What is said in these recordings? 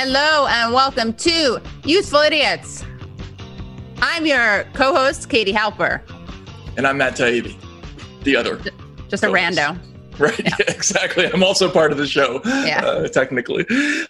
Hello and welcome to Youthful Idiots. I'm your co-host, Katie Halper. And I'm Matt Taibbi, the other. Just a rando. Right, yeah, exactly. I'm also part of the show, technically.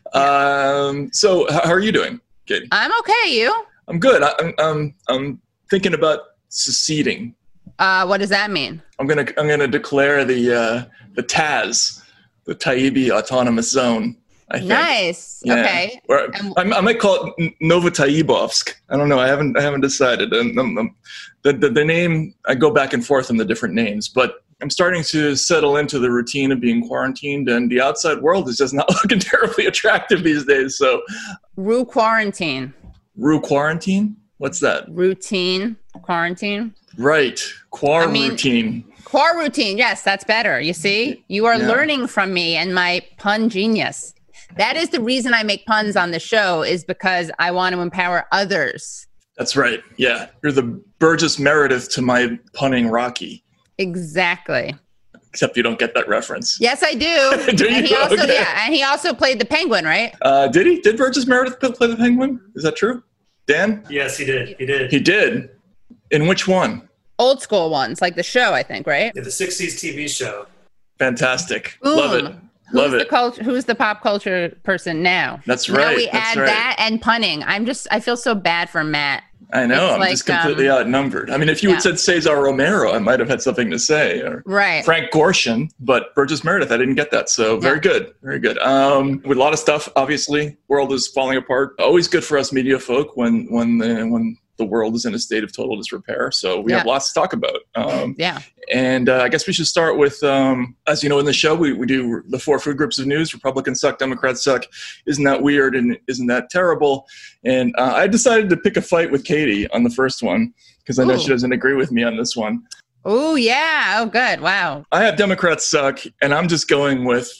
So how are you doing, Katie? I'm okay, you? I'm good. I'm thinking about seceding. What does that mean? I'm gonna declare the TAZ, the Taibbi Autonomous Zone. I think. Nice. Yeah. Okay. Or I might call it Novotaibovsk. I don't know. I haven't decided. The name, I go back and forth on the different names, but I'm starting to settle into the routine of being quarantined, and the outside world is just not looking terribly attractive these days. So, Rue quarantine. Rue quarantine? What's that? Routine quarantine. Right. Routine. Quar routine. Yes, that's better. You see, you are learning from me and my pun genius. That is the reason I make puns on the show, is because I want to empower others. That's right. Yeah. You're the Burgess Meredith to my punning Rocky. Exactly. Except you don't get that reference. Yes, I do. Do you? And he also, okay. and he also played the Penguin, right? Did he? Did Burgess Meredith play the Penguin? Is that true? Dan? Yes, he did. He did? In which one? Old school ones, like the show, I think, right? Yeah, the 60s TV show. Fantastic. Boom. Love it. Love it. Who's the pop culture person now? That's right. Now we add that and punning. I feel so bad for Matt. I know. I'm just completely outnumbered. I mean, if you had said Cesar Romero, I might have had something to say. Or right. Frank Gorshin, but Burgess Meredith, I didn't get that. So very good. Very good. With a lot of stuff, obviously, world is falling apart. Always good for us media folk when the world is in a state of total disrepair. So we have lots to talk about. And I guess we should start with, as you know, in the show, we do the 4 food groups of news. Republicans suck, Democrats suck. Isn't that weird? And isn't that terrible? And I decided to pick a fight with Katie on the first one, because I know she doesn't agree with me on this one. Oh, yeah. Oh, good. Wow. I have Democrats suck, and I'm just going with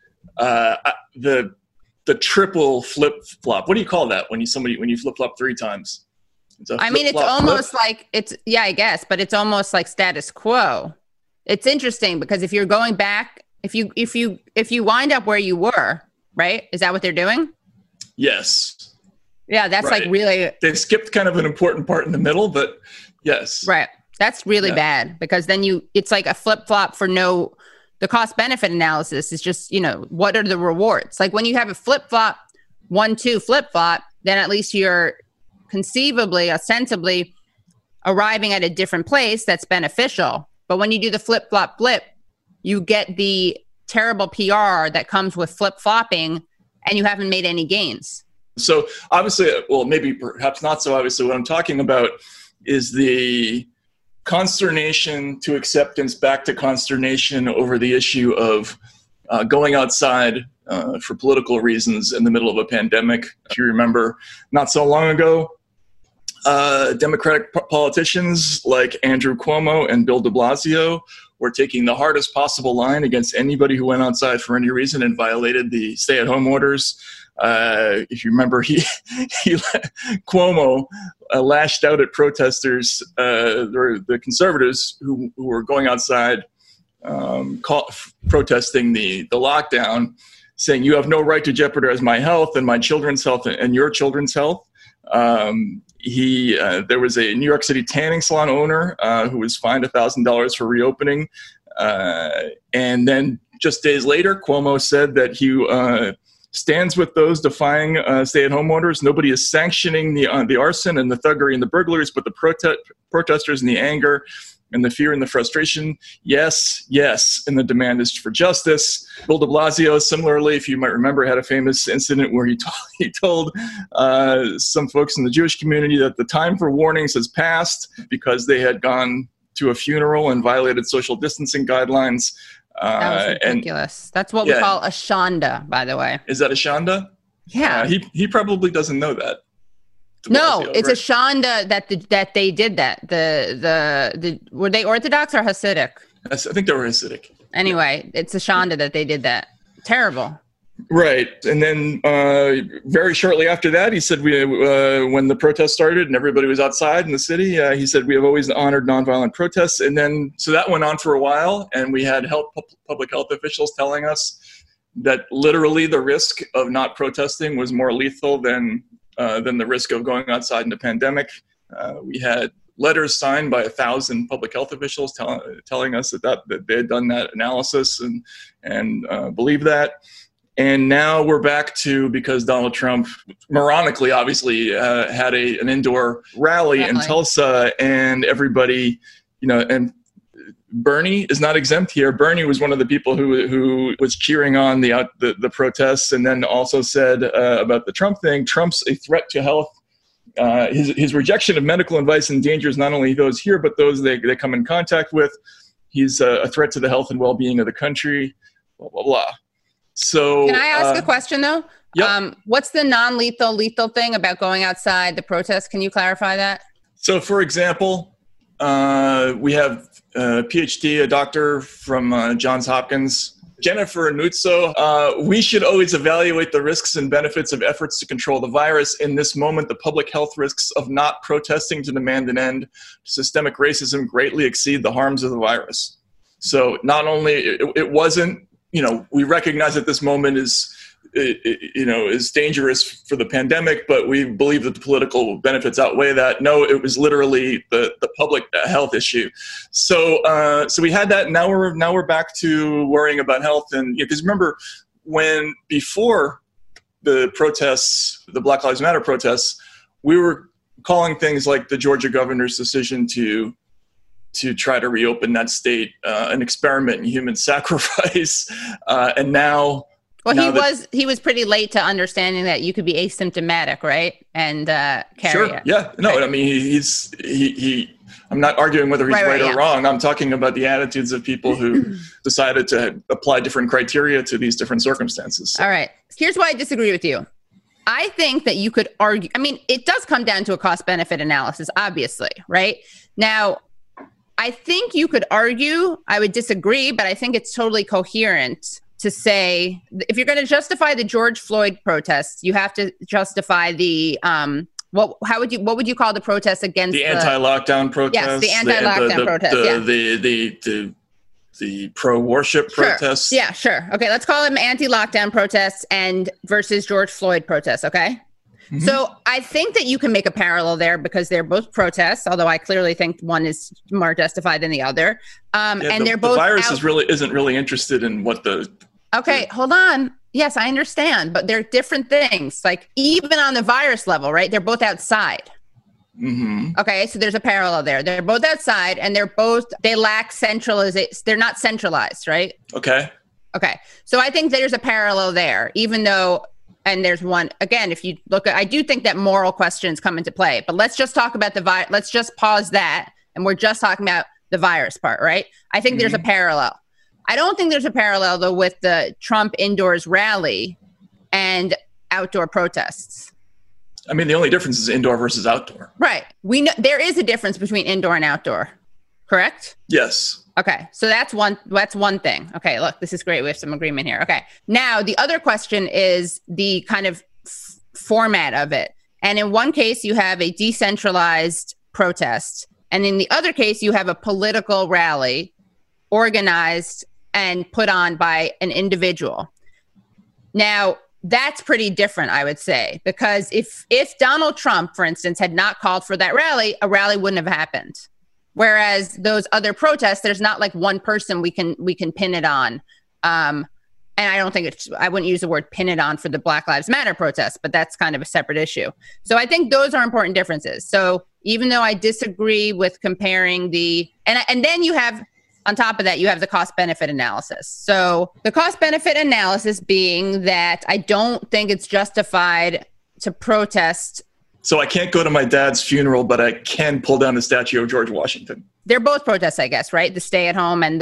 the triple flip-flop. What do you call that when you flip-flop 3 times? I mean, it's almost like I guess, but it's almost like status quo. It's interesting because if you're going back, if you wind up where you were, right? Is that what they're doing? Yes. Yeah, that's like really. They skipped kind of an important part in the middle, but yes. Right. That's really bad because then it's like a flip flop for the cost benefit analysis is just, what are the rewards? Like when you have a flip flop, 1-2 flip flop, then at least you're conceivably, ostensibly arriving at a different place that's beneficial. But when you do the flip-flop-flip, you get the terrible PR that comes with flip-flopping and you haven't made any gains. So obviously, well, maybe perhaps not so obviously, what I'm talking about is the consternation to acceptance back to consternation over the issue of going outside for political reasons in the middle of a pandemic. If you remember, not so long ago, Democratic politicians like Andrew Cuomo and Bill de Blasio were taking the hardest possible line against anybody who went outside for any reason and violated the stay-at-home orders. If you remember, Cuomo lashed out at protesters, the conservatives who were going outside protesting the lockdown, saying, "You have no right to jeopardize my health and my children's health and your children's health." There was a New York City tanning salon owner who was fined $1,000 for reopening. And then just days later, Cuomo said that he stands with those defying stay-at-home orders. Nobody is sanctioning the arson and the thuggery and the burglaries, but the protesters and the anger and the fear and the frustration. Yes, yes. And the demand is for justice. Bill de Blasio, similarly, if you might remember, had a famous incident where he told some folks in the Jewish community that the time for warnings has passed because they had gone to a funeral and violated social distancing guidelines. That was ridiculous. That's what we call a shanda, by the way. Is that a shanda? Yeah. He probably doesn't know that. No, it's a shanda that they did that. The were they Orthodox or Hasidic? I think they were Hasidic. Anyway, it's a shanda that they did that. Terrible. Right. And then very shortly after that, he said, when the protest started and everybody was outside in the city, he said, we have always honored nonviolent protests. And then, so that went on for a while. And we had public health officials telling us that literally the risk of not protesting was more lethal than the risk of going outside in a pandemic. We had letters signed by 1,000 public health officials telling us that they had done that analysis and believe that. And now we're back to, because Donald Trump, moronically, obviously, had an indoor rally in Tulsa, and everybody, and Bernie is not exempt here. Bernie was one of the people who was cheering on the protests, and then also said about the Trump thing, Trump's a threat to health. His rejection of medical advice endangers not only those here, but those they come in contact with. He's a threat to the health and well-being of the country, blah, blah, blah. So, can I ask a question, though? Yep. What's the lethal thing about going outside the protest? Can you clarify that? So, for example, we have a PhD, a doctor from Johns Hopkins, Jennifer Nuzzo. We should always evaluate the risks and benefits of efforts to control the virus. In this moment, the public health risks of not protesting to demand an end to systemic racism greatly exceed the harms of the virus. So not only it wasn't, we recognize that this moment is dangerous for the pandemic, but we believe that the political benefits outweigh that. No, it was literally the public health issue. So we had that. Now we're back to worrying about health. And because remember, before the protests, the Black Lives Matter protests, we were calling things like the Georgia governor's decision to try to reopen that state an experiment in human sacrifice, and now. Well, he was pretty late to understanding that you could be asymptomatic, right? And carry it. Yeah. No, right. I mean, I'm not arguing whether he's right or wrong. I'm talking about the attitudes of people who decided to apply different criteria to these different circumstances. All right. Here's why I disagree with you. I think that you could argue, it does come down to a cost-benefit analysis, obviously, right? Now, I think you could argue, I would disagree, but I think it's totally coherent to say, if you're going to justify the George Floyd protests, you have to justify the what would you call the protest against the anti-lockdown protests? Yes, the anti-lockdown protests. The pro-worship protests. Yeah, sure. Okay, let's call them anti-lockdown protests and versus George Floyd protests. Okay. Mm-hmm. So I think that you can make a parallel there because they're both protests, although I clearly think one is more justified than the other. And they're both. The virus isn't really interested in what the. Okay, hold on. Yes, I understand, but they're different things. Like even on the virus level, right? They're both outside. Mm-hmm. Okay, so there's a parallel there. They're both outside, and they lack centralization. They're not centralized, right? Okay. So I think there's a parallel there, even though. And there's one, again, if you look at, I do think that moral questions come into play, but let's just talk about let's just pause that. And we're just talking about the virus part, right? I think there's a parallel. I don't think there's a parallel though with the Trump indoors rally and outdoor protests. The only difference is indoor versus outdoor. Right. We know there is a difference between indoor and outdoor, correct? Yes. Okay, so that's one thing. Okay, look, this is great. We have some agreement here. Okay, now the other question is the kind of format of it. And in one case, you have a decentralized protest. And in the other case, you have a political rally organized and put on by an individual. Now, that's pretty different, I would say, because if Donald Trump, for instance, had not called for that rally, a rally wouldn't have happened. Whereas those other protests, there's not like one person we can pin it on. And I don't think I wouldn't use the word pin it on for the Black Lives Matter protests, but that's kind of a separate issue. So I think those are important differences. So even though I disagree with comparing and then you have, on top of that, you have the cost benefit analysis. So the cost benefit analysis being that I don't think it's justified to protest. So I can't go to my dad's funeral, but I can pull down the statue of George Washington. They're both protests, I guess, right? The stay at home and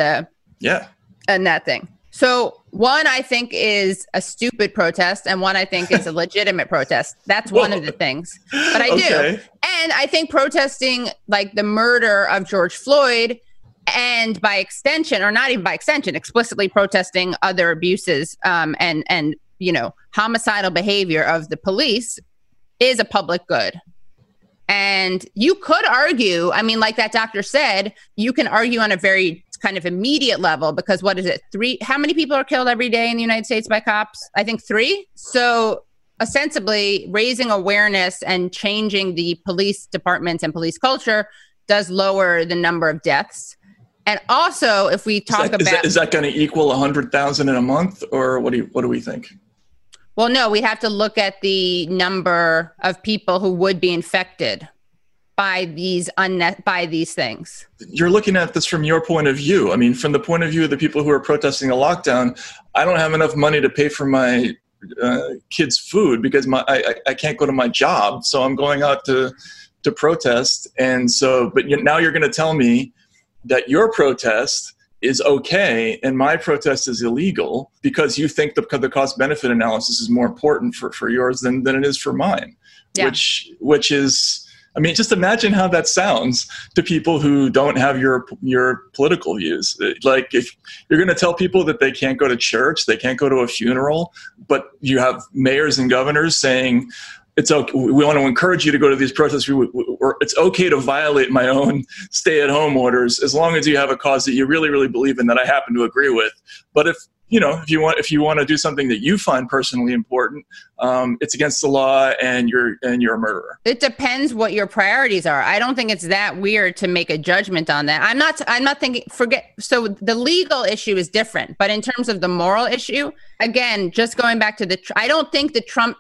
and that thing. So one I think is a stupid protest and one I think is a legitimate protest. That's one of the things. But I do. And I think protesting like the murder of George Floyd and by extension, or not even by extension, explicitly protesting other abuses and homicidal behavior of the police is a public good. And you could argue, like that doctor said, you can argue on a very kind of immediate level, because what is it? How many people are killed every day in the United States by cops? I think 3. So ostensibly raising awareness and changing the police departments and police culture does lower the number of deaths. And also, if we talk is that going to equal 100,000 in a month, or what do we think? Well, no, we'd have to look at the number of people who would be infected by these things. You're looking at this from your point of view. I mean, from the point of view of the people who are protesting a lockdown, I don't have enough money to pay for my kids' food because I can't go to my job, so I'm going out to protest. And so, but now you're going to tell me that your protest is okay and my protest is illegal because you think the cost-benefit analysis is more important for yours than it is for mine. Yeah. Which is, I mean, just imagine how that sounds to people who don't have your political views. Like, if you're going to tell people that they can't go to church, they can't go to a funeral, but you have mayors and governors saying, it's okay, we want to encourage you to go to these protests, or it's okay to violate my own stay-at-home orders as long as you have a cause that you really, really believe in that I happen to agree with. But if you want to do something that you find personally important, it's against the law and you're a murderer. It depends what your priorities are. I don't think it's that weird to make a judgment on that. I'm not thinking, so the legal issue is different, but in terms of the moral issue, again, just going back to I don't think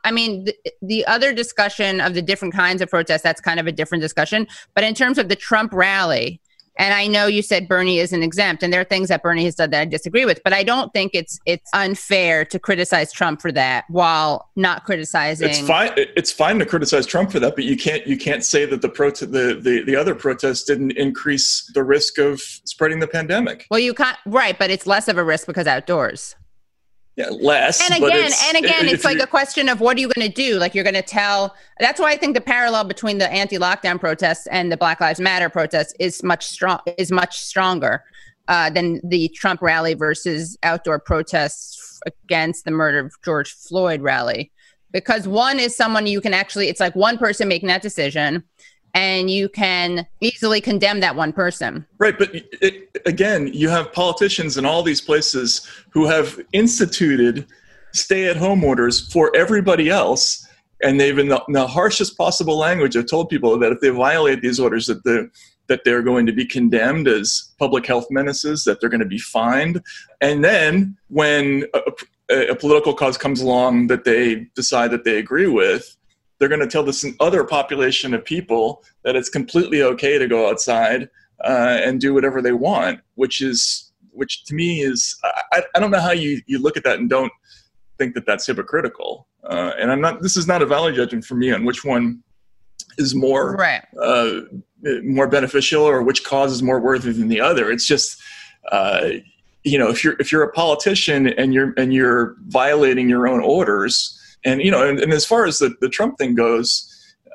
the other discussion of the different kinds of protests, that's kind of a different discussion. But in terms of the Trump rally, and I know you said Bernie isn't exempt, and there are things that Bernie has done that I disagree with, but I don't think it's unfair to criticize Trump for that while not criticizing. It's fine to criticize Trump for that, but you can't say that the other protests didn't increase the risk of spreading the pandemic. Well, you can't, right, but it's less of a risk because outdoors. Yeah, less. And again, it's like a question of what are you going to do? Like, you're going to tell. That's why I think the parallel between the anti-lockdown protests and the Black Lives Matter protests is much stronger than the Trump rally versus outdoor protests against the murder of George Floyd rally, because one is someone you can actually. It's like one person making that decision, and you can easily condemn that one person. Right, but again, you have politicians in all these places who have instituted stay-at-home orders for everybody else, and they've, in the harshest possible language, have told people that if they violate these orders, that they're going to be condemned as public health menaces, that they're going to be fined. And then when a political cause comes along that they decide that they agree with, they're going to tell this other population of people that it's completely okay to go outside and do whatever they want, which to me is, I don't know how you look at that and don't think that that's hypocritical. And this is not a value judgment for me on which one is more beneficial or which cause is more worthy than the other. It's just, if you're a politician and you're violating your own orders. And, and as far as the Trump thing goes,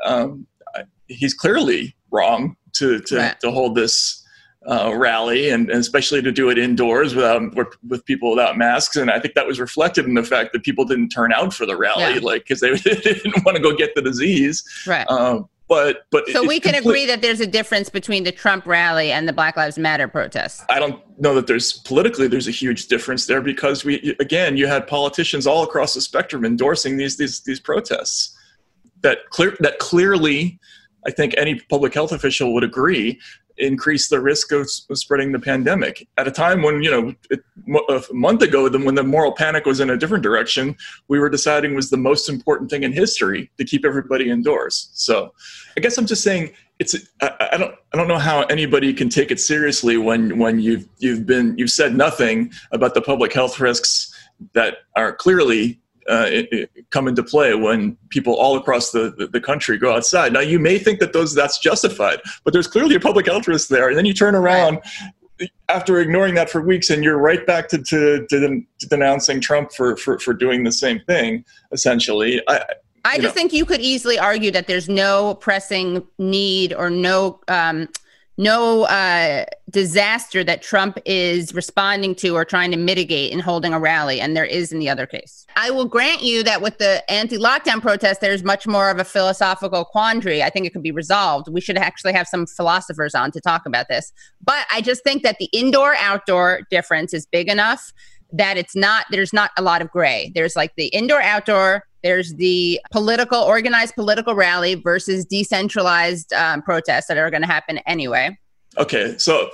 he's clearly wrong to hold this rally, and especially to do it indoors with people without masks. And I think that was reflected in the fact that people didn't turn out for the rally, because they didn't want to go get the disease. Right. But so we can agree that there's a difference between the Trump rally and the Black Lives Matter protests. I don't know that there's a huge difference there, because you had politicians all across the spectrum endorsing these protests that clearly, I think any public health official would agree, increase the risk of spreading the pandemic at a time when, a month ago, when the moral panic was in a different direction, we were deciding was the most important thing in history to keep everybody indoors. So I guess I'm just saying I don't know how anybody can take it seriously when you've said nothing about the public health risks that are clearly come into play when people all across the country go outside. Now, you may think that that's justified, but there's clearly a public health risk there. And then you turn around after ignoring that for weeks, and you're right back to denouncing Trump for doing the same thing, essentially. I think you could easily argue that there's no pressing need or no disaster that Trump is responding to or trying to mitigate in holding a rally, and there is in the other case. I will grant you that with the anti-lockdown protest, there's much more of a philosophical quandary. I think it could be resolved. We should actually have some philosophers on to talk about this. But I just think that the indoor-outdoor difference is big enough that there's not a lot of gray. There's like the indoor-outdoor, there's the organized political rally versus decentralized protests that are going to happen anyway. Okay, so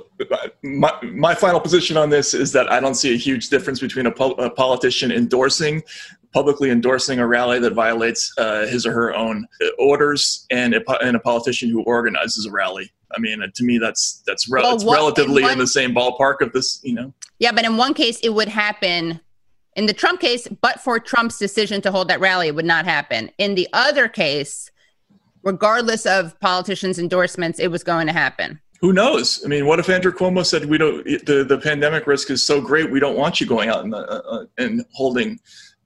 my final position on this is that I don't see a huge difference between a politician publicly endorsing a rally that violates his or her own orders and a politician who organizes a rally. I mean, to me, it's relatively in the same ballpark of this, Yeah, but in one case, it would happen. In the Trump case, but for Trump's decision to hold that rally, it would not happen. In the other case, regardless of politicians' endorsements, it was going to happen. Who knows? I mean, what if Andrew Cuomo said, the pandemic risk is so great, we don't want you going out and holding,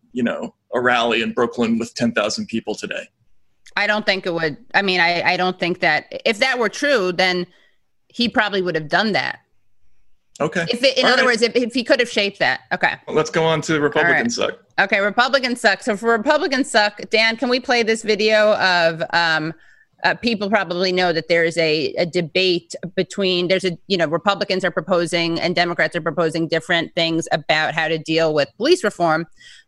a rally in Brooklyn with 10,000 people today? I don't think it would. I mean, I don't think that if that were true, then he probably would have done that. Okay. In other words, if he could have shaped that. Okay. Well, let's go on to Republicans Suck. Okay, Republicans Suck. So for Republicans Suck, Dan, can we play this video of people probably know that there is a debate between Republicans are proposing and Democrats are proposing different things about how to deal with police reform.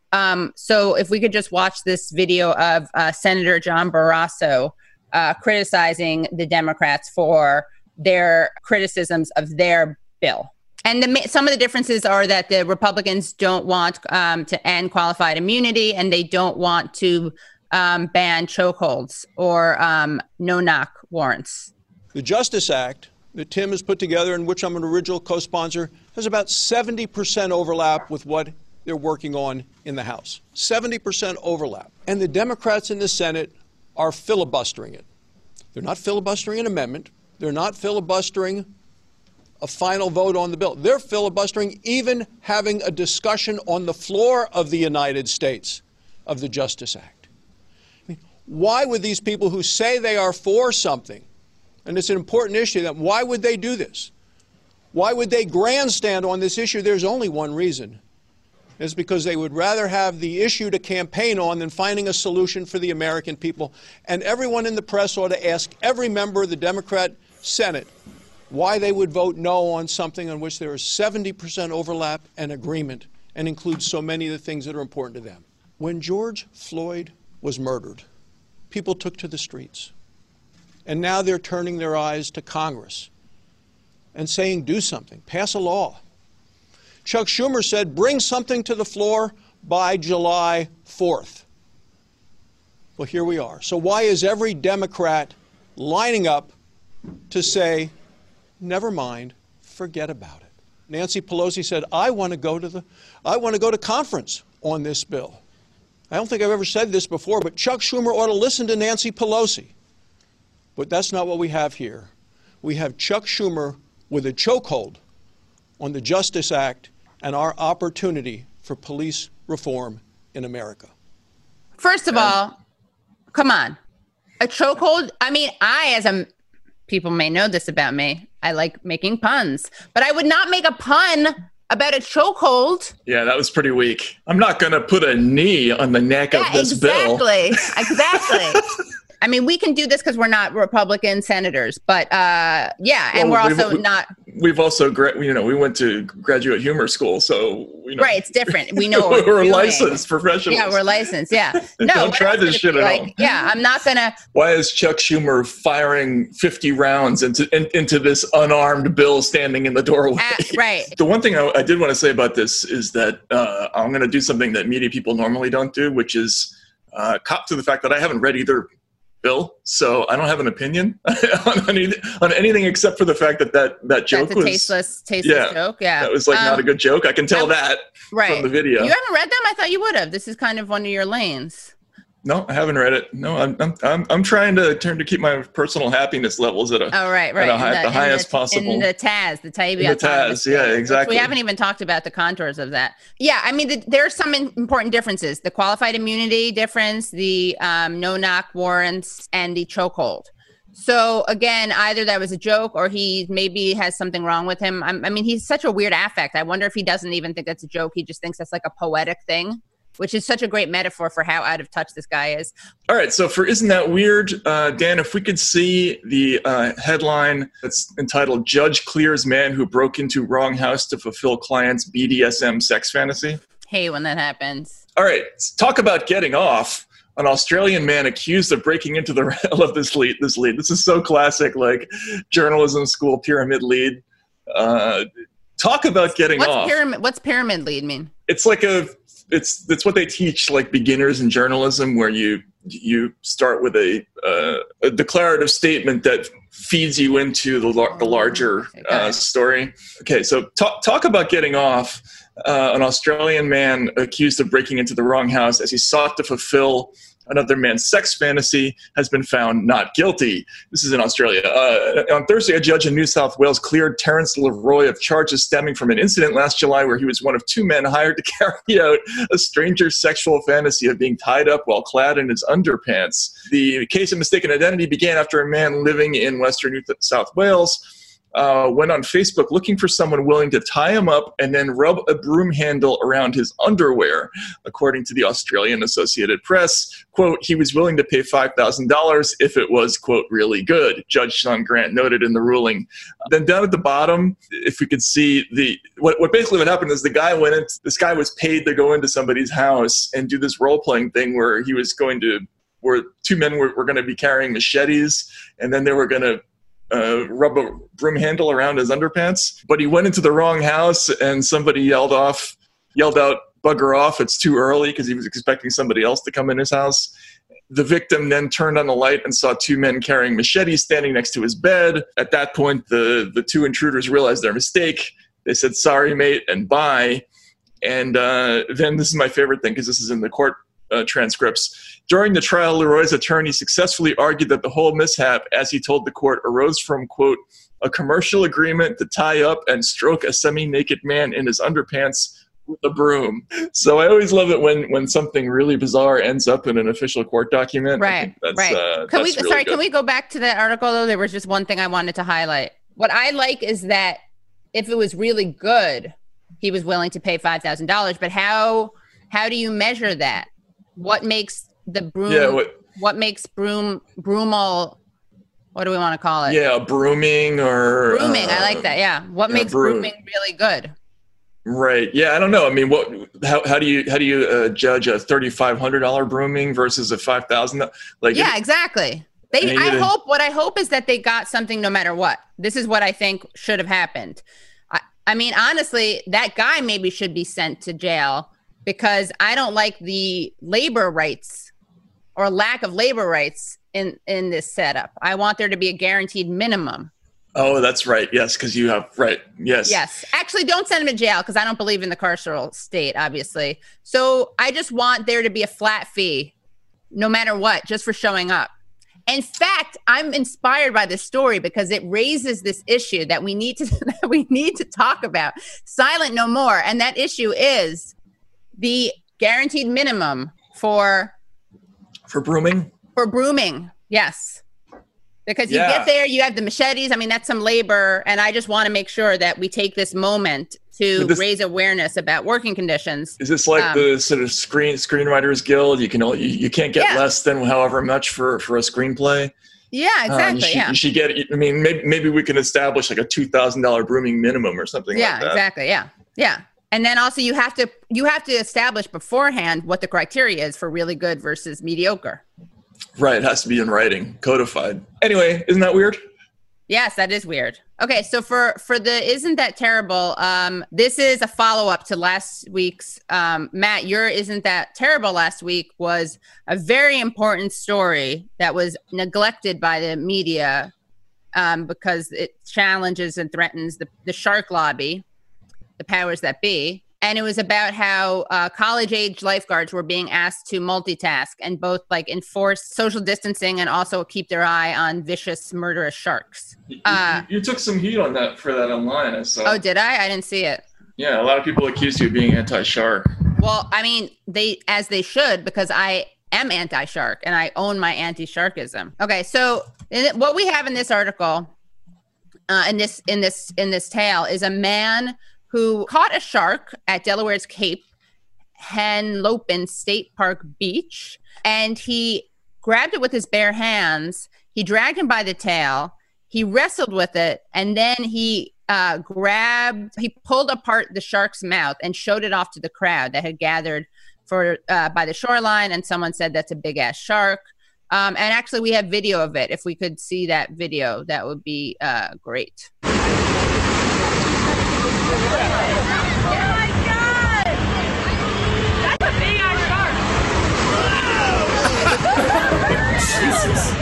So if we could just watch this video of Senator John Barrasso criticizing the Democrats for their criticisms of their bill. And some of the differences are that the Republicans don't want to end qualified immunity, and they don't want to ban chokeholds or no-knock warrants. The Justice Act that Tim has put together, in which I'm an original co-sponsor, has about 70% overlap with what they're working on in the House. 70% overlap. And the Democrats in the Senate are filibustering it. They're not filibustering an amendment. They're not filibustering a final vote on the bill. They're filibustering even having a discussion on the floor of the United States of the Justice Act. I mean, why would these people who say they are for something, and it's an important issue to them, why would they do this? Why would they grandstand on this issue? There's only one reason. It's because they would rather have the issue to campaign on than finding a solution for the American people. And everyone in the press ought to ask every member of the Democrat Senate why they would vote no on something on which there is 70% overlap and agreement and includes so many of the things that are important to them. When George Floyd was murdered, people took to the streets. And now they're turning their eyes to Congress and saying, do something, pass a law. Chuck Schumer said, bring something to the floor by July 4th. Well, here we are. So why is every Democrat lining up to say, never mind, forget about it? Nancy Pelosi said, I want to go to conference on this bill. I don't think I've ever said this before, but Chuck Schumer ought to listen to Nancy Pelosi. But that's not what we have here. We have Chuck Schumer with a chokehold on the Justice Act and our opportunity for police reform in America. First of all, come on. A chokehold? I mean, people may know this about me. I like making puns, but I would not make a pun about a chokehold. Yeah, that was pretty weak. I'm not going to put a knee on the neck of this bill. Exactly. I mean, we can do this because we're not Republican senators, but and we're also not. We've also, we went to graduate humor school, so right, it's different. We know we're licensed professionals. Yeah, we're licensed. Yeah, no, don't try this shit at home. Yeah, I'm not gonna. Why is Chuck Schumer firing 50 rounds into this unarmed bill standing in the doorway? Right. The one thing I did want to say about this is that I'm going to do something that media people normally don't do, which is cop to the fact that I haven't read either bill, so I don't have an opinion on anything except for the fact that joke was tasteless joke. Yeah, that was not a good joke. I can tell that from the video. You haven't read them? I thought you would have. This is kind of one of your lanes. No, I haven't read it. No, I'm trying to keep my personal happiness levels at the highest possible. In the TAS, the TAS, yeah, exactly. We haven't even talked about the contours of that. Yeah, I mean, there are some important differences: the qualified immunity difference, the no-knock warrants, and the chokehold. So again, either that was a joke or he maybe has something wrong with him. I mean, he's such a weird affect. I wonder if he doesn't even think that's a joke. He just thinks that's like a poetic thing, which is such a great metaphor for how out of touch this guy is. All right. So for Isn't That Weird, Dan, if we could see the headline that's entitled Judge Clears Man Who Broke Into Wrong House to Fulfill Client's BDSM Sex Fantasy. Hey, when that happens. All right. Talk about getting off. An Australian man accused of breaking into the I love this lead. This is so classic, like journalism school pyramid lead. Talk about getting off. What's pyramid lead mean? It's like it's what they teach like beginners in journalism, where you start with a declarative statement that feeds you into the larger story. Okay, so talk about getting off. An Australian man accused of breaking into the wrong house as he sought to fulfill another man's sex fantasy has been found not guilty. This is in Australia. On Thursday, a judge in New South Wales cleared Terence Leroy of charges stemming from an incident last July where he was one of two men hired to carry out a stranger's sexual fantasy of being tied up while clad in his underpants. The case of mistaken identity began after a man living in Western New South Wales went on Facebook looking for someone willing to tie him up and then rub a broom handle around his underwear. According to the Australian Associated Press, quote, he was willing to pay $5,000 if it was, quote, really good, Judge Sean Grant noted in the ruling. Then down at the bottom, if we could see what happened is this guy was paid to go into somebody's house and do this role-playing thing where two men were going to be carrying machetes, and then they were going to rub a broom handle around his underpants, but he went into the wrong house and somebody yelled out, "Bugger off, it's too early," because he was expecting somebody else to come in his house. The victim then turned on the light and saw two men carrying machetes standing next to his bed. At that point, the two intruders realized their mistake. They said, "Sorry, mate," and bye. And then this is my favorite thing because this is in the court transcripts. During the trial, Leroy's attorney successfully argued that the whole mishap, as he told the court, arose from, quote, a commercial agreement to tie up and stroke a semi-naked man in his underpants with a broom. So I always love it when something really bizarre ends up in an official court document. Right, right. Can we go back to that article, though? There was just one thing I wanted to highlight. What I like is that if it was really good, he was willing to pay $5,000. But how do you measure that? What makes the broom? Yeah, what makes broomal? What do we want to call it? Yeah, brooming or brooming. I like that. Yeah, what makes brooming really good? Right. Yeah, I don't know. I mean, how do you judge a $3,500 brooming versus a $5,000? Like, yeah, exactly. What I hope is that they got something no matter what. This is what I think should have happened. I mean, honestly, that guy maybe should be sent to jail. Because I don't like the labor rights or lack of labor rights in this setup. I want there to be a guaranteed minimum. Oh, that's right. Yes, because you have, right. Yes. Yes. Actually, don't send him to jail because I don't believe in the carceral state, obviously. So I just want there to be a flat fee, no matter what, just for showing up. In fact, I'm inspired by this story because it raises this issue that we need to talk about. Silent no more. And that issue is the guaranteed minimum for brooming? For brooming, yes. Because you get there, you have the machetes. I mean, that's some labor. And I just want to make sure that we take this moment to raise awareness about working conditions. Is this like the sort of Screenwriters Guild? You can't get less than however much for a screenplay? Yeah, exactly. You should get, I mean, maybe we can establish like a $2,000 brooming minimum or something like that. Yeah, exactly. Yeah. Yeah. And then also you have to establish beforehand what the criteria is for really good versus mediocre. Right. It has to be in writing, codified. Anyway, isn't that weird? Yes, that is weird. Okay. So for the Isn't That Terrible? This is a follow-up to last week's, Matt, your Isn't That Terrible last week was a very important story that was neglected by the media because it challenges and threatens the shark lobby. The powers that be. And it was about how college-age lifeguards were being asked to multitask and both like enforce social distancing and also keep their eye on vicious, murderous sharks. You took some heat on that for that online, I saw. Oh, did I? I didn't see it. Yeah, a lot of people accused you of being anti-shark. Well, I mean, they should because I am anti-shark and I own my anti-sharkism. Okay, so And what we have in this article, in this tale, is a man who caught a shark at Delaware's Cape Henlopen State Park Beach, and he grabbed it with his bare hands. He dragged him by the tail. He wrestled with it, and then he pulled apart the shark's mouth and showed it off to the crowd that had gathered by the shoreline. And someone said, "That's a big ass shark." And actually, we have video of it. If we could see that video, that would be great. Jesus.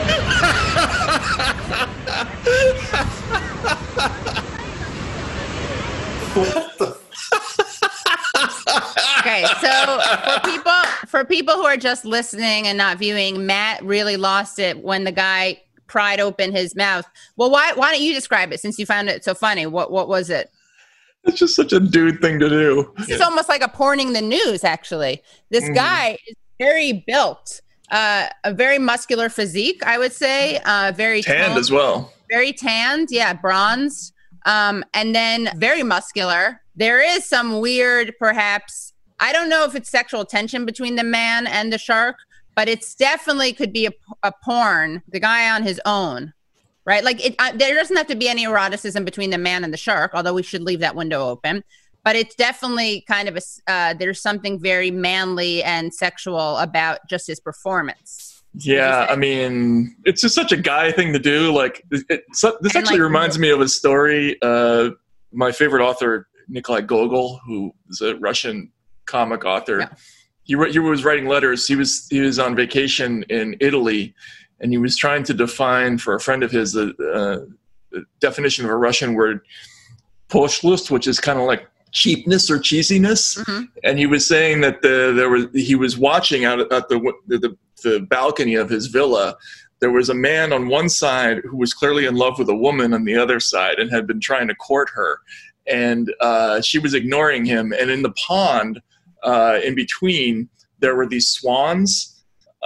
Okay, so for people who are just listening and not viewing, Matt really lost it when the guy pried open his mouth. Well, why don't you describe it, since you found it so funny? What was it? It's just such a dude thing to do. This is almost like a porning the news, actually. This guy is very built, a very muscular physique, I would say. Very tanned as well. Very tanned, yeah, bronzed. And then very muscular. There is some weird, perhaps, I don't know if it's sexual tension between the man and the shark, but it's definitely could be a porn, the guy on his own, right? Like there doesn't have to be any eroticism between the man and the shark, although we should leave that window open. But it's definitely kind of there's something very manly and sexual about just his performance. Yeah, I mean, it's just such a guy thing to do. Like, this actually reminds me of a story. My favorite author, Nikolai Gogol, who is a Russian comic author, he was writing letters. He was on vacation in Italy, and he was trying to define for a friend of his the definition of a Russian word, poshlust, which is kind of like cheapness or cheesiness. Mm-hmm. And he was saying that he was watching out at the balcony of his villa. There was a man on one side who was clearly in love with a woman on the other side and had been trying to court her. And she was ignoring him. And in the pond in between, there were these swans.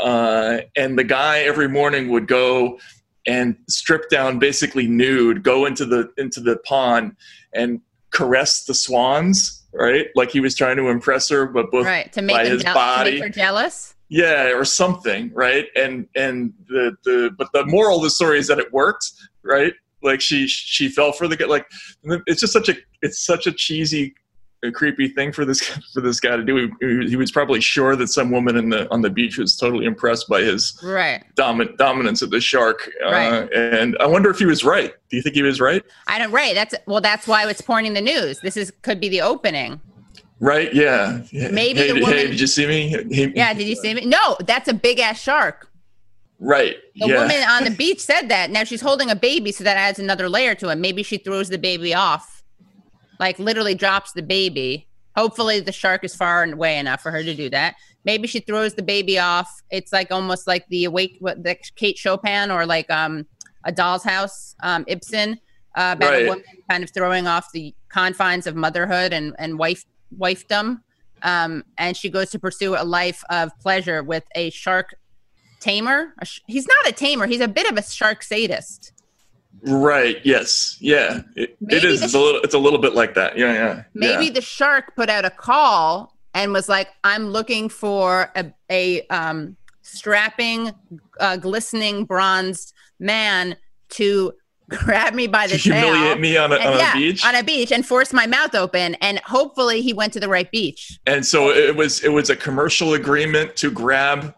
And the guy every morning would go and strip down, basically nude, go into the pond and caress the swans, right? Like he was trying to impress her, but both to make by his body. To make her jealous? Yeah, or something, right? And but the moral of the story is that it worked, right? Like she fell for the guy. Like, it's just such a cheesy, creepy thing for this guy to do. He was probably sure that some woman on the beach was totally impressed by his dominance of the shark. And I wonder if he was right. Do you think he was right? That's why it's porning the news. Could be the opening. Right? Yeah. Maybe hey, the woman. Hey, did you see me? Yeah. Did you see me? No, that's a big ass shark. Right. The woman on the beach said that. Now she's holding a baby, so that adds another layer to it. Maybe she throws the baby off, like literally drops the baby. Hopefully the shark is far away enough for her to do that. Maybe she throws the baby off. It's like almost like the Kate Chopin or like A Doll's House, Ibsen, about a woman kind of throwing off the confines of motherhood and wifedom. And she goes to pursue a life of pleasure with a shark tamer. He's not a tamer. He's a bit of a shark sadist. Right. Yes. Yeah. It is. It's a little bit like that. Yeah. Maybe the shark put out a call and was like, "I'm looking for a strapping, glistening, bronzed man to grab me by the tail, humiliate me on a beach and force my mouth open." And hopefully he went to the right beach. And so it was a commercial agreement to grab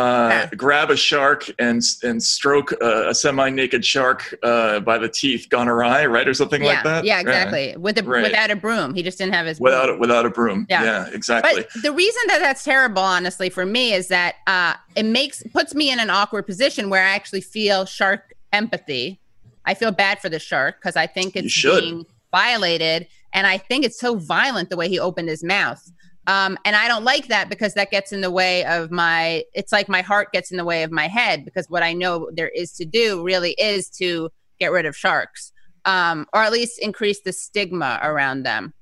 a shark and stroke a semi-naked shark by the teeth gone awry, right, or something like that. Yeah, exactly. Without a broom, he just didn't have his broom. Without a broom. Yeah, exactly. But the reason that's terrible, honestly, for me, is that it puts me in an awkward position where I actually feel shark empathy. I feel bad for the shark because I think it's being violated, and I think it's so violent the way he opened his mouth. And I don't like that because that gets in the way of it's like my heart gets in the way of my head, because what I know there is to do really is to get rid of sharks, or at least increase the stigma around them.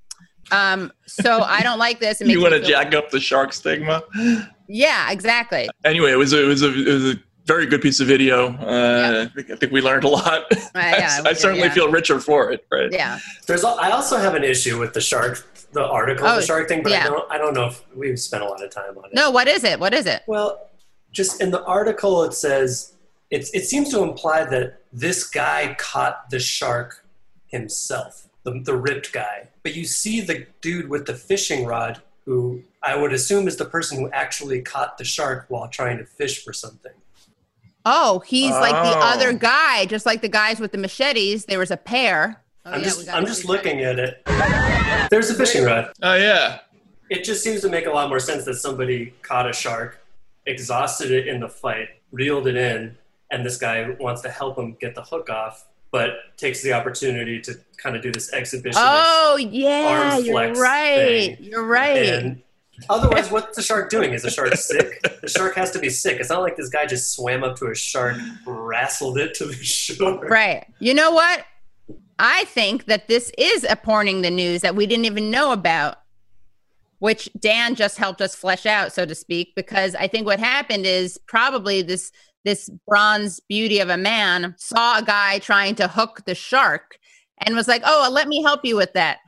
So I don't like this. You want to jack up the shark stigma? Yeah, exactly. Anyway, it was a very good piece of video. I think we learned a lot. I certainly feel richer for it. Right. Yeah. I also have an issue with the article of the shark thing, but I don't know if we've spent a lot of time on it. No, what is it? What is it? Well, just in the article, it says it seems to imply that this guy caught the shark himself, the ripped guy. But you see the dude with the fishing rod, who I would assume is the person who actually caught the shark while trying to fish for something. Oh, he's like the other guy, just like the guys with the machetes. There was a pair. I'm just looking at it. There's a fishing rod. Oh, yeah. It just seems to make a lot more sense that somebody caught a shark, exhausted it in the fight, reeled it in, and this guy wants to help him get the hook off, but takes the opportunity to kind of do this exhibition. Oh, yeah, arm you're flex right. thing. You're right. And otherwise, what's the shark doing? Is the shark sick? The shark has to be sick. It's not like this guy just swam up to a shark, wrestled it to the shore. Right. You know what? I think that this is a porning the news that we didn't even know about, which Dan just helped us flesh out, so to speak, because I think what happened is probably this bronze beauty of a man saw a guy trying to hook the shark and was like, oh, let me help you with that.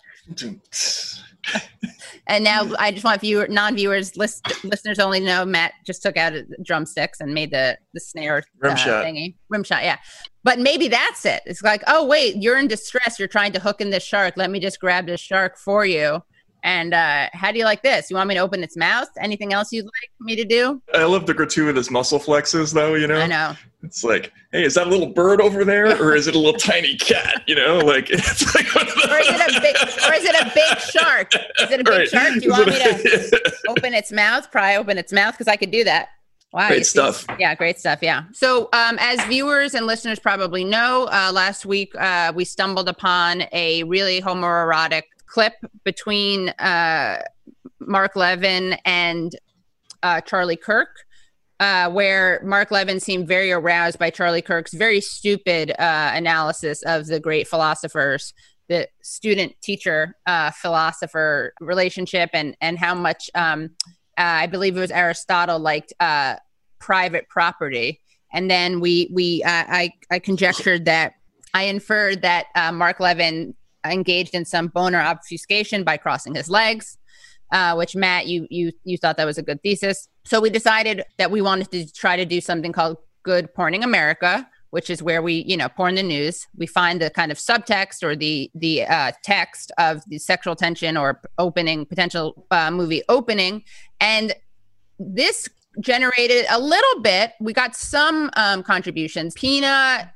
And now I just want non-viewers, listeners only know Matt just took out drumsticks and made the snare rim shot thingy. Rim shot, yeah. But maybe that's it. It's like, oh, wait, you're in distress. You're trying to hook in this shark. Let me just grab this shark for you. And how do you like this? You want me to open its mouth? Anything else you'd like me to do? I love the gratuitous muscle flexes, though, you know? I know. It's like, hey, is that a little bird over there? Or is it a little tiny cat? You know, like, it's like or is it a big shark? Is it a big shark? Do you want me to open its mouth? Pry open its mouth? Because I could do that. Wow. Great stuff. Yeah, great stuff. Yeah. So as viewers and listeners probably know, last week we stumbled upon a really homoerotic clip between Mark Levin and Charlie Kirk, where Mark Levin seemed very aroused by Charlie Kirk's very stupid analysis of the great philosophers, the student-teacher philosopher relationship, and how much I believe it was Aristotle liked private property. And then I conjectured that I inferred that Mark Levin engaged in some boner obfuscation by crossing his legs, which Matt, you thought that was a good thesis. So we decided that we wanted to try to do something called Good Porning America, which is where we, porn the news. We find the kind of subtext or the text of the sexual tension or potential movie opening. And this generated a little bit. We got some contributions. Pina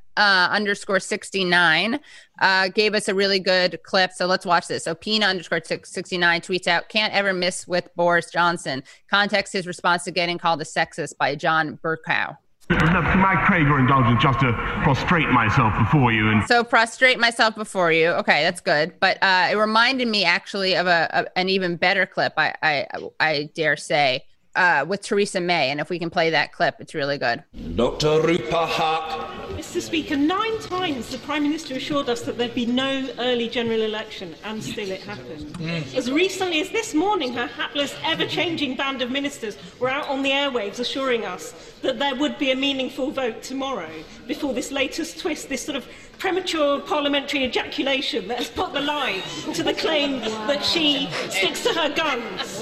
_69 gave us a really good clip. So let's watch this. So Pina _69 tweets out, "Can't ever miss with Boris Johnson." Context his response to getting called a sexist by John Bercow. My Krager indulgence just to prostrate myself before you. So prostrate myself before you. Okay, that's good. But it reminded me actually of an even better clip, I dare say, with Theresa May. And if we can play that clip, it's really good. Dr. Rupa Haq. Mr. Speaker, 9 times the Prime Minister assured us that there'd be no early general election, and still it happened. As recently as this morning, her hapless, ever-changing band of ministers were out on the airwaves assuring us that there would be a meaningful vote tomorrow before this latest twist, this sort of premature parliamentary ejaculation that has put the lie to the claim that she sticks to her guns.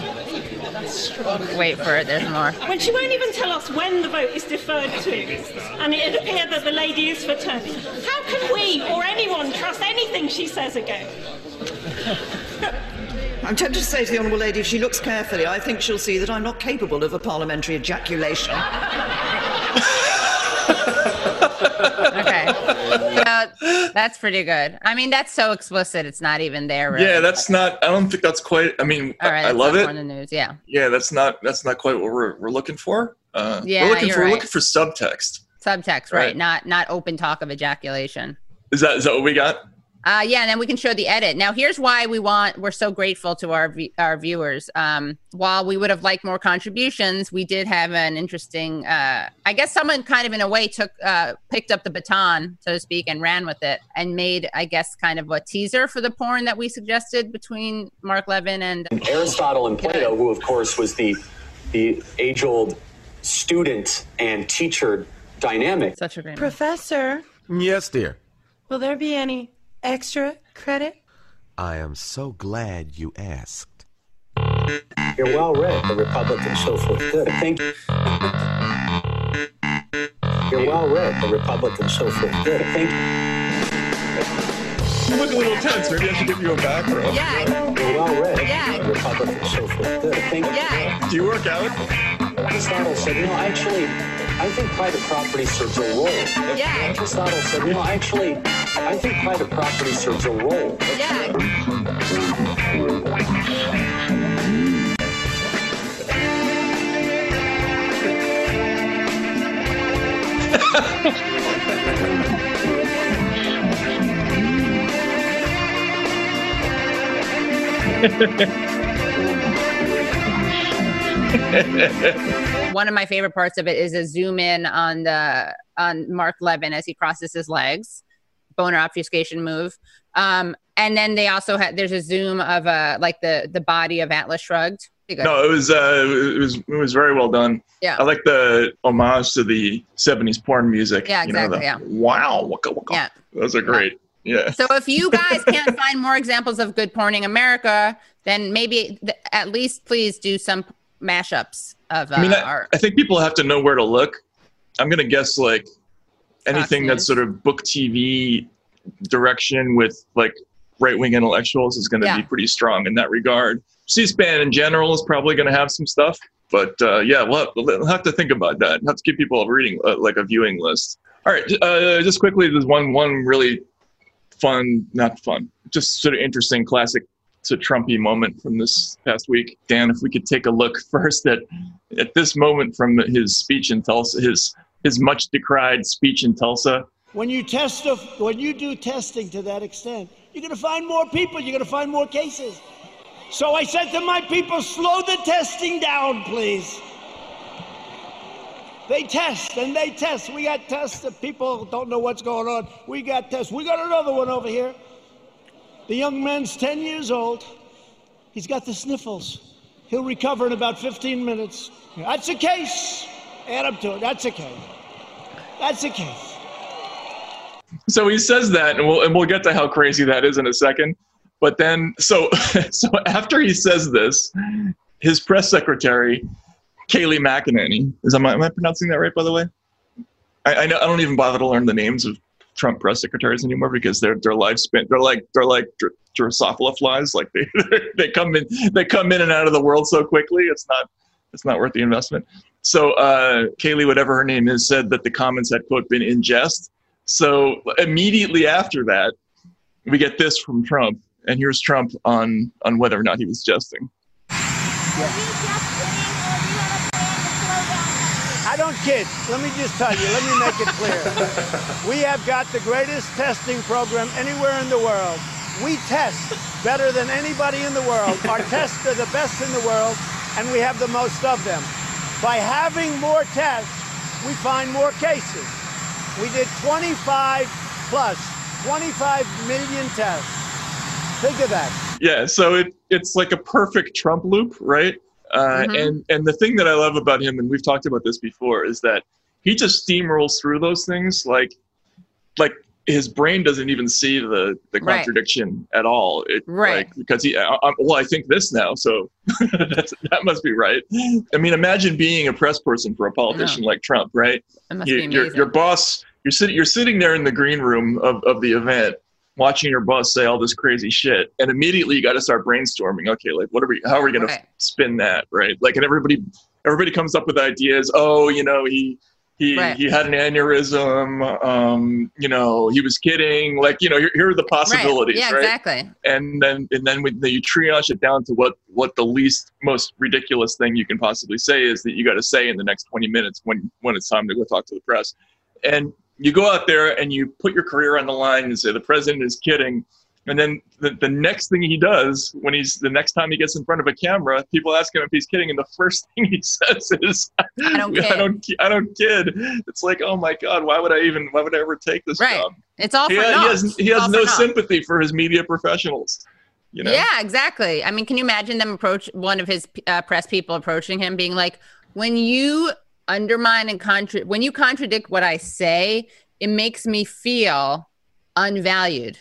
Wait for it, there's more. When she won't even tell us when the vote is deferred to, and it appeared that the lady is for turning. How can we or anyone trust anything she says again? I'm tempted to say to the Honourable Lady, if she looks carefully, I think she'll see that I'm not capable of a parliamentary ejaculation. Okay. That's pretty good. I mean, that's so explicit, it's not even there. Really. Yeah, that's not, I don't think that's quite, I mean, I love it. On the news, yeah. Yeah, that's not quite what we're looking for. Yeah, we're looking for subtext. Subtext, right. Not open talk of ejaculation. Is that what we got? Yeah, and then we can show the edit. Now, here's why we're so grateful to our viewers. While we would have liked more contributions, we did have an interesting, I guess someone kind of in a way picked up the baton, so to speak, and ran with it and made, I guess, kind of a teaser for the porn that we suggested between Mark Levin and Aristotle and Plato, who of course was the age-old student and teacher dynamic. Such a great Professor. Yes, dear. Will there be any extra credit? I am so glad you asked. You're well read, the Republican, so forth. Good. Thank you. You're well read, the Republican, so forth. Good. Thank you. You look a little tense. Maybe I should give you a back rub. Yeah. You're well read, Yeah. the Republican, so forth. Good. Thank you. Yeah. Do you work out? Aristotle said, actually, I think private property serves a role. Yeah. Aristotle said, actually, I think private property serves a role. Yeah. One of my favorite parts of it is a zoom in on Mark Levin as he crosses his legs, boner obfuscation move. And then they also had there's a zoom of like the body of Atlas Shrugged. No, it was very well done. Yeah, I like the homage to the 70s porn music. Yeah, exactly. Yeah. Wow, waka, waka. Yeah, those are great. Yeah. So if you guys can't find more examples of good porning America, then maybe at least please do some mashups of art. I think people have to know where to look. I'm gonna guess like anything that's sort of book TV direction with like right-wing intellectuals is going to be pretty strong in that regard. C-SPAN in general is probably going to have some stuff, but we'll have to think about that. We'll have to give people a reading, like a viewing list. All right, just quickly, there's one really just sort of interesting classic to Trumpy moment from this past week. Dan, if we could take a look first at this moment from his speech in Tulsa, his much decried speech in Tulsa. When you do testing to that extent, you're going to find more people. You're going to find more cases. So I said to my people, slow the testing down, please. They test and they test. We got tests that people don't know what's going on. We got tests. We got another one over here. The young man's 10 years old. He's got the sniffles. He'll recover in about 15 minutes. That's a case. Add up to it. That's a case. That's a case. So he says that, and we'll get to how crazy that is in a second. But then, so after he says this, his press secretary, Kayleigh McEnany, am I pronouncing that right, by the way? I don't even bother to learn the names of Trump press secretaries anymore because their lifespan, they're like Drosophila flies. Like they come in and out of the world so quickly. It's not worth the investment. So Kayleigh, whatever her name is, said that the comments had, quote, been in jest. So immediately after that, we get this from Trump, and here's Trump on whether or not he was jesting. I don't kid. Let me just tell you. Let me make it clear. We have got the greatest testing program anywhere in the world. We test better than anybody in the world. Our tests are the best in the world, and we have the most of them. By having more tests, we find more cases. We did 25 million tests. Think of that. Yeah, so it's like a perfect Trump loop, right? And the thing that I love about him, and we've talked about this before, is that he just steamrolls through those things like his brain doesn't even see the contradiction at all. Like, because I think this now, so that must be right. I mean, imagine being a press person for a politician like Trump, right? Your boss, you're sitting there in the green room of the event, watching your boss say all this crazy shit, and immediately you got to start brainstorming. Okay, like how are we going to spin that, right? Like, and everybody comes up with ideas. Oh, he had an aneurysm. He was kidding. Like, here are the possibilities. Yeah, right? Exactly. And then you triage it down to what the most ridiculous thing you can possibly say is that you got to say in the next 20 minutes when it's time to go talk to the press. And you go out there and you put your career on the line and say the president is kidding. And then the next thing he does the next time he gets in front of a camera, people ask him if he's kidding, and the first thing he says is, "I don't kid." It's like, oh my God, why would I ever take this job? It's all for naught. He has no sympathy for his media professionals. Yeah, exactly. I mean, can you imagine them one of his press people approaching him, being like, "When you undermine and when you contradict what I say, it makes me feel unvalued.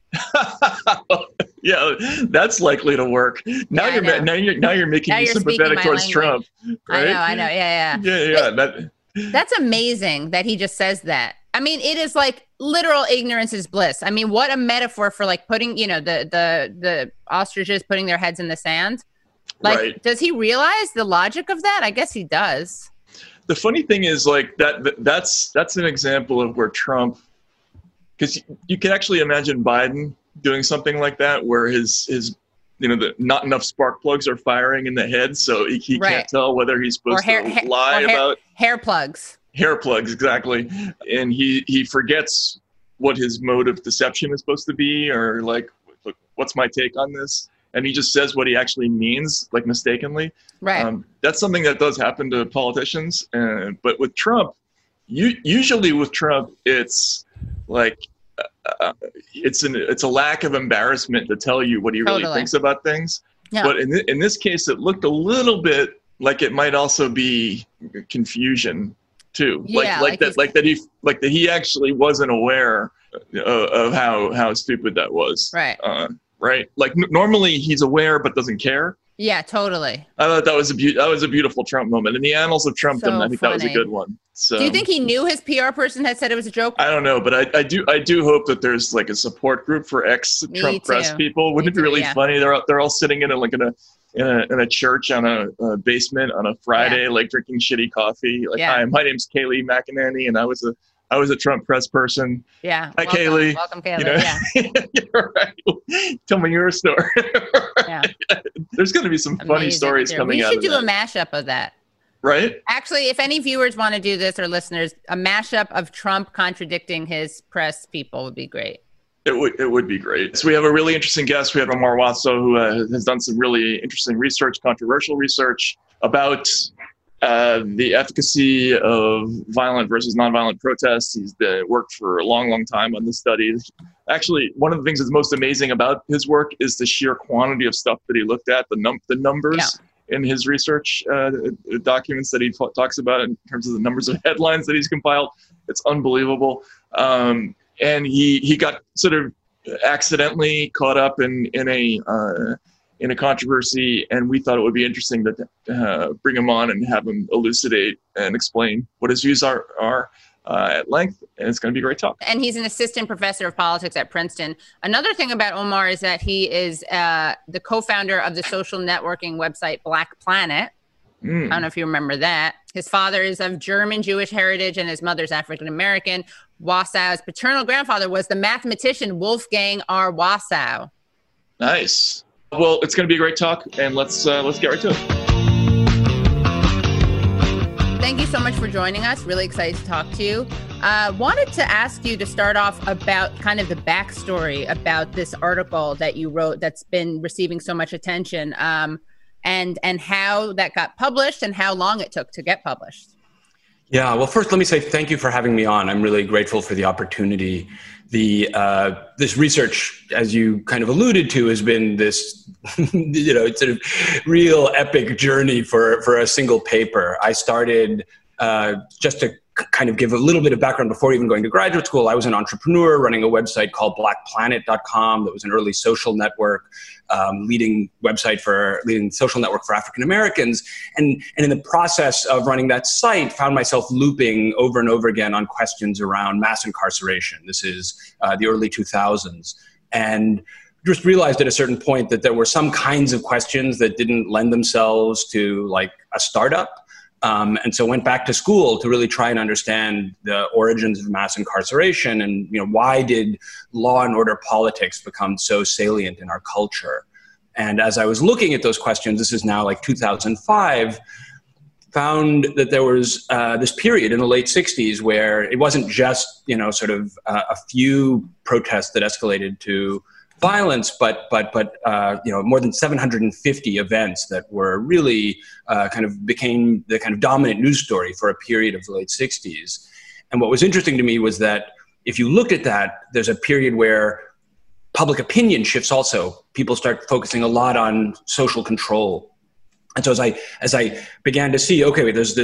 Yeah, that's likely to work. Now you're making me sympathetic towards Trump. Right? I know. Yeah. That's amazing that he just says that. I mean, it is like literal ignorance is bliss. I mean, what a metaphor for like putting, you know, the ostriches putting their heads in the sand. Like, right. Does he realize the logic of that? I guess he does. The funny thing is, like, that's an example of where Trump, because you can actually imagine Biden doing something like that, where his you know, not enough spark plugs are firing in the head, so he right. can't tell whether he's supposed to lie about hair plugs. Hair plugs, exactly. And he forgets what his mode of deception is supposed to be, or like, look, what's my take on this? And he just says what he actually means, like mistakenly. Right. That's something that does happen to politicians. But with Trump, usually with Trump, it's like it's a lack of embarrassment to tell you what he really thinks about things. Yeah. But in this case, it looked a little bit like it might also be confusion too. Yeah, like that he actually wasn't aware of how stupid that was. Right. Right. Like normally he's aware but doesn't care. Yeah, totally. I thought that was a beautiful Trump moment in the annals of Trumpdom. I think that was a good one. So, do you think he knew his PR person had said it was a joke? I don't know, but I do hope that there's like a support group for ex-Trump press people. Wouldn't it be really funny? They're all sitting in a church on a basement on a Friday, like drinking shitty coffee. Like, hi, my name's Kayleigh McEnany, and I was a Trump press person. Yeah. Hi, Kayleigh. Welcome, Kayleigh. You know? Yeah. You're right. Tell me your story. Yeah. There's going to be some funny stories coming out of that. We should do a mashup of that. Right? Actually, if any viewers want to do this or listeners, a mashup of Trump contradicting his press people would be great. It would be great. So we have a really interesting guest. We have Omar Wasow, who has done some really interesting research, controversial research about the efficacy of violent versus nonviolent protests. He's worked for a long, long time on this study. Actually, one of the things that's most amazing about his work is the sheer quantity of stuff that he looked at, the numbers in his research documents that he talks about in terms of the numbers of headlines that he's compiled. It's unbelievable. And he got sort of accidentally caught up in a controversy, and we thought it would be interesting to bring him on and have him elucidate and explain what his views are at length, and it's going to be a great talk. And he's an assistant professor of politics at Princeton. Another thing about Omar is that he is the co-founder of the social networking website Black Planet. I don't know if you remember that. His father is of German Jewish heritage and his mother's African American. Wasow's paternal grandfather was the mathematician Wolfgang R. Wasow. Nice. Well, it's going to be a great talk, and let's get right to it. Thank you so much for joining us. Really excited to talk to you. Wanted to ask you to start off about kind of the backstory about this article that you wrote that's been receiving so much attention, and how that got published and how long it took to get published. Yeah, well, first, let me say thank you for having me on. I'm really grateful for the opportunity. This research, as you kind of alluded to, has been this, sort of real epic journey for a single paper. I started, just to kind of give a little bit of background before even going to graduate school, I was an entrepreneur running a website called blackplanet.com that was an early social network, leading social network for African Americans. And in the process of running that site, found myself looping over and over again on questions around mass incarceration. This is the early 2000s. And just realized at a certain point that there were some kinds of questions that didn't lend themselves to like a startup. And so went back to school to really try and understand the origins of mass incarceration and, why did law and order politics become so salient in our culture? And as I was looking at those questions, this is now like 2005, found that there was this period in the late 60s where it wasn't just, a few protests that escalated to violence, but more than 750 events that were really became the kind of dominant news story for a period of the late 60s. And what was interesting to me was that if you looked at that, there's a period where public opinion shifts also. People start focusing a lot on social control. And so as I began to see, okay, there's this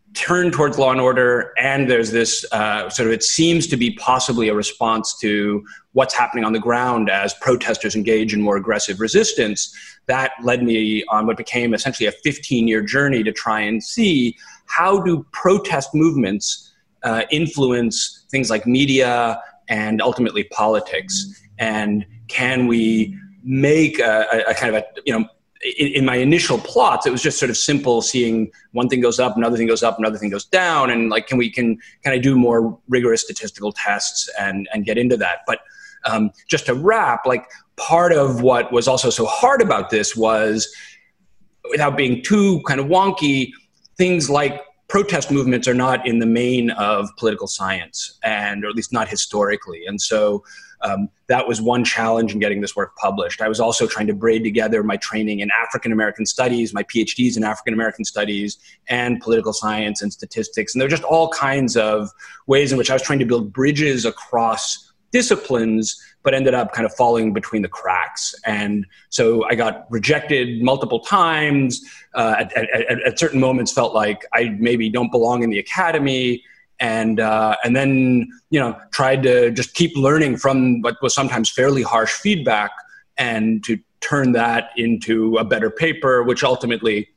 turn towards law and order, and there's this it seems to be possibly a response to what's happening on the ground as protesters engage in more aggressive resistance. That led me on what became essentially a 15-year journey to try and see how do protest movements influence things like media and ultimately politics, and can we make a kind of in my initial plots, it was just sort of simple seeing one thing goes up, another thing goes up, another thing goes down. And like, can I do more rigorous statistical tests and get into that? But just to wrap, like part of what was also so hard about this was, without being too kind of wonky, things like protest movements are not in the main of political science, or at least not historically. And so that was one challenge in getting this work published. I was also trying to braid together my training in African American studies, my PhDs in African American studies, and political science and statistics. And there were just all kinds of ways in which I was trying to build bridges across disciplines, but ended up kind of falling between the cracks. And so I got rejected multiple times. At certain moments felt like I maybe don't belong in the academy. And then, tried to just keep learning from what was sometimes fairly harsh feedback and to turn that into a better paper, which ultimately,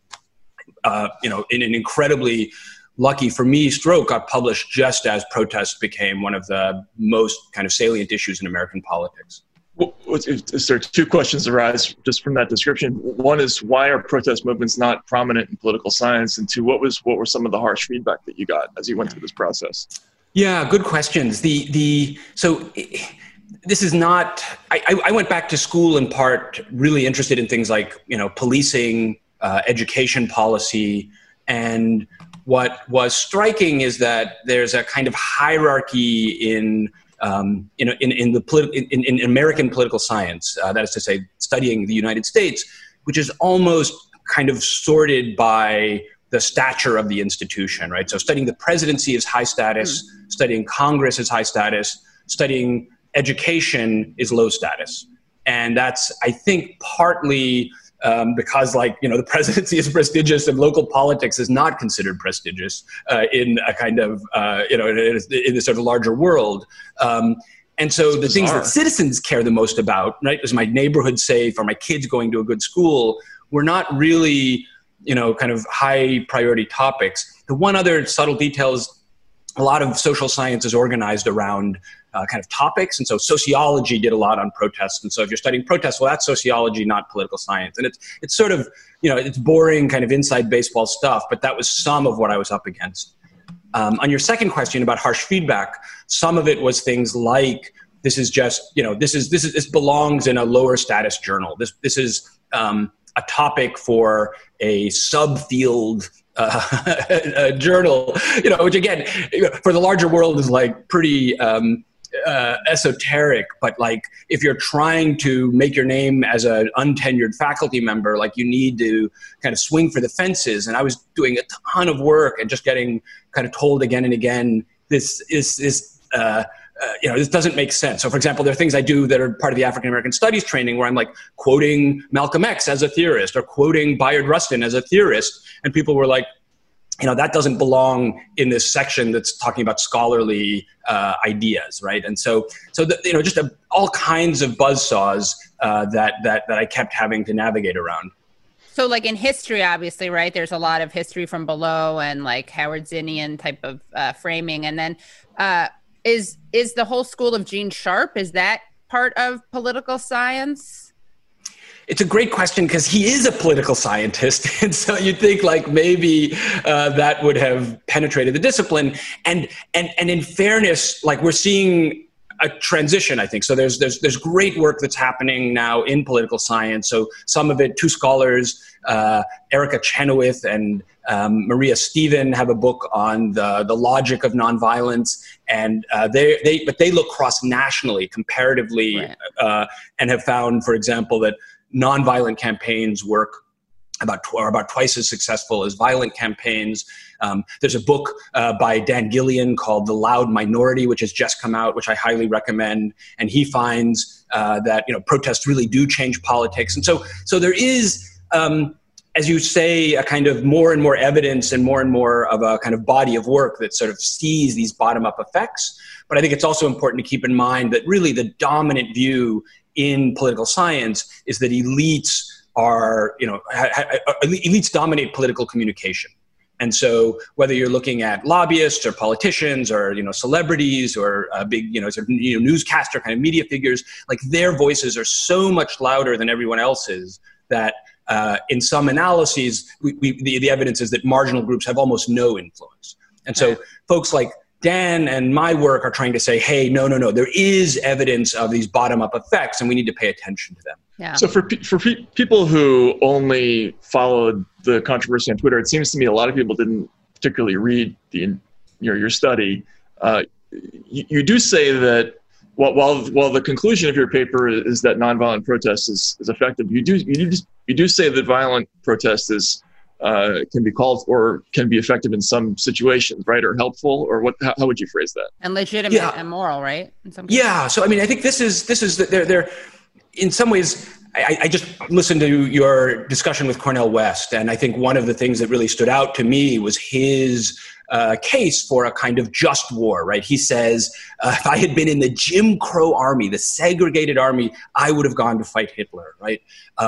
in an incredibly lucky for me stroke, got published just as protests became one of the most kind of salient issues in American politics. Well, there are two questions arise just from that description. One is, why are protest movements not prominent in political science? And two, what were some of the harsh feedback that you got as you went through this process? Yeah, good questions. So this is not, I went back to school in part really interested in things like, policing, education policy. And what was striking is that there's a kind of hierarchy in American political science, that is to say, studying the United States, which is almost kind of sorted by the stature of the institution, right? So studying the presidency is high status, studying Congress is high status, studying education is low status. And that's, I think, partly because the presidency is prestigious and local politics is not considered prestigious in a kind of, in this sort of larger world. And so the things that citizens care the most about, right, is my neighborhood safe, or my kids going to a good school, were not really, kind of high priority topics. The one other subtle detail is a lot of social science is organized around kind of topics. And so sociology did a lot on protests. And so if you're studying protests, well, that's sociology, not political science. And it's sort of, it's boring kind of inside baseball stuff, but that was some of what I was up against. On your second question about harsh feedback, some of it was things like, this is just, this belongs in a lower status journal. This is a topic for a subfield journal, which again, for the larger world is like pretty esoteric, but like if you're trying to make your name as an untenured faculty member, like you need to kind of swing for the fences. And I was doing a ton of work and just getting kind of told again and again, this doesn't make sense. So for example, there are things I do that are part of the African American studies training where I'm like quoting Malcolm X as a theorist or quoting Bayard Rustin as a theorist. And people were like, that doesn't belong in this section that's talking about scholarly ideas, right? And so just all kinds of buzzsaws that I kept having to navigate around. So like in history, obviously, right, there's a lot of history from below and like Howard Zinnian type of framing. And then is the whole school of Gene Sharp, is that part of political science? It's a great question because he is a political scientist. And so you'd think like maybe that would have penetrated the discipline. And in fairness, like we're seeing a transition, I think. So there's great work that's happening now in political science. So some of it, two scholars, Erica Chenoweth and Maria Stephen, have a book on the logic of nonviolence, and they look cross-nationally, comparatively, right. And have found, for example, that nonviolent campaigns work about twice as successful as violent campaigns. There's a book by Dan Gillian called The Loud Minority, which has just come out, which I highly recommend. And he finds that protests really do change politics. And so there is as you say, a kind of more and more evidence and more of a kind of body of work that sort of sees these bottom-up effects. But I think it's also important to keep in mind that really the dominant view in political science is that elites are, elites dominate political communication. And so whether you're looking at lobbyists or politicians or, celebrities or big, newscaster kind of media figures, like their voices are so much louder than everyone else's that in some analyses, the evidence is that marginal groups have almost no influence. And so folks like Dan and my work are trying to say, hey, no, there is evidence of these bottom-up effects, and we need to pay attention to them. Yeah. So for people who only followed the controversy on Twitter, it seems to me a lot of people didn't particularly read your study. You do say that while the conclusion of your paper is that nonviolent protest is effective, you do say that violent protest can be called or can be effective in some situations, right? Or helpful, or what? How would you phrase that? And legitimate and moral, right? In some cases. Yeah. So I mean, I think this is they're in some ways. I just listened to your discussion with Cornel West, and I think one of the things that really stood out to me was his case for a kind of just war, right? He says, if I had been in the Jim Crow army, the segregated army, I would have gone to fight Hitler, right?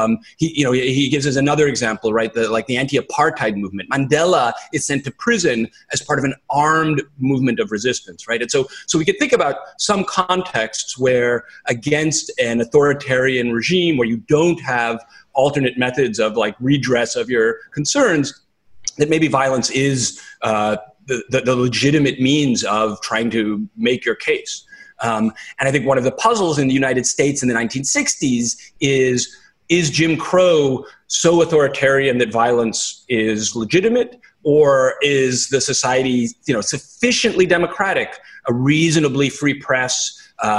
He gives us another example, right? The anti-apartheid movement. Mandela is sent to prison as part of an armed movement of resistance, right? And so we could think about some contexts where against an authoritarian regime where you don't have alternate methods of like redress of your concerns, that maybe violence is the legitimate means of trying to make your case. And I think one of the puzzles in the United States in the 1960s is Jim Crow so authoritarian that violence is legitimate, or is the society sufficiently democratic, a reasonably free press,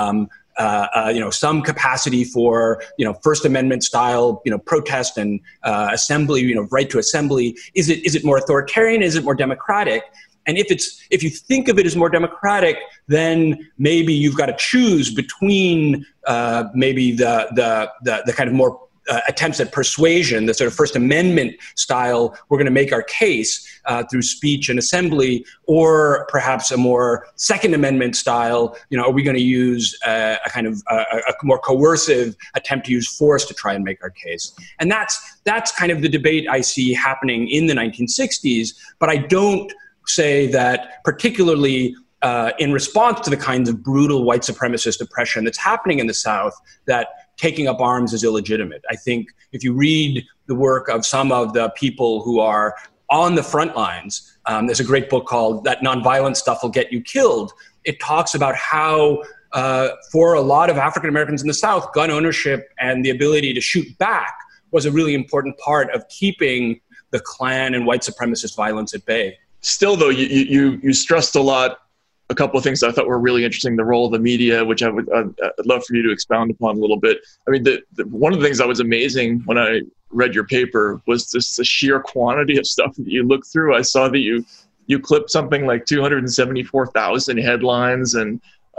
some capacity for, First Amendment style, protest and assembly, right to assembly. Is it more authoritarian? Is it more democratic? And if you think of it as more democratic, then maybe you've got to choose between maybe the kind of more attempts at persuasion, the sort of First Amendment style, we're going to make our case through speech and assembly, or perhaps a more Second Amendment style, are we going to use a kind of a more coercive attempt to use force to try and make our case? And that's kind of the debate I see happening in the 1960s, but I don't say that particularly in response to the kinds of brutal white supremacist oppression that's happening in the South, that taking up arms is illegitimate. I think if you read the work of some of the people who are on the front lines, there's a great book called That Nonviolent Stuff Will Get You Killed. It talks about how for a lot of African Americans in the South, gun ownership and the ability to shoot back was a really important part of keeping the Klan and white supremacist violence at bay. Still, though, you stressed a couple of things I thought were really interesting. The role of the media, which I'd love for you to expound upon a little bit. I mean, one of the things that was amazing when I read your paper was just the sheer quantity of stuff that you looked through. I saw that you clipped something like 274,000 headlines, and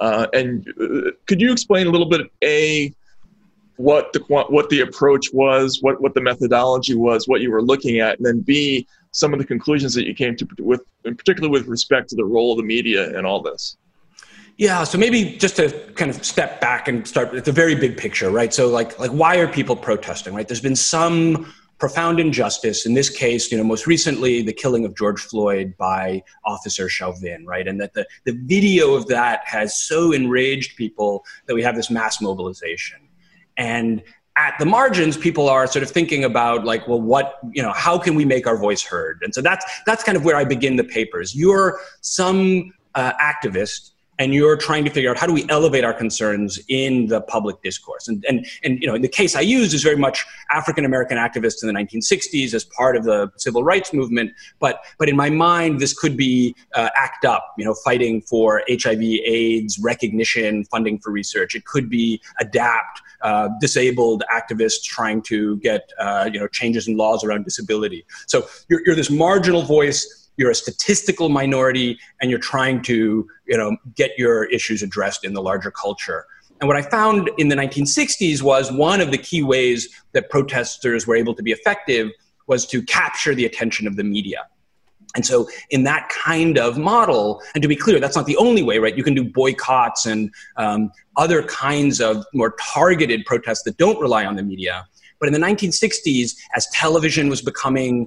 could you explain a little bit, what the approach was, what the methodology was, what you were looking at, and then B, some of the conclusions that you came to, with, in particular with respect to the role of the media in all this? Yeah, so maybe just to kind of step back and start at the very big picture, right? So like why are people protesting, right? There's been some profound injustice. In this case, most recently, the killing of George Floyd by Officer Chauvin, right? And that the video of that has so enraged people that we have this mass mobilization. And at the margins, people are sort of thinking about like, well, how can we make our voice heard? And so that's kind of where I begin the papers. You're some activist, and you're trying to figure out how do we elevate our concerns in the public discourse. And in the case I use is very much African-American activists in the 1960s as part of the civil rights movement. But in my mind, this could be ACT UP, fighting for HIV, AIDS, recognition, funding for research. It could be ADAPT, disabled activists trying to get changes in laws around disability. So you're this marginal voice. You're a statistical minority, and you're trying to, get your issues addressed in the larger culture. And what I found in the 1960s was one of the key ways that protesters were able to be effective was to capture the attention of the media. And so in that kind of model, and to be clear, that's not the only way, right? You can do boycotts and other kinds of more targeted protests that don't rely on the media. But in the 1960s, as television was becoming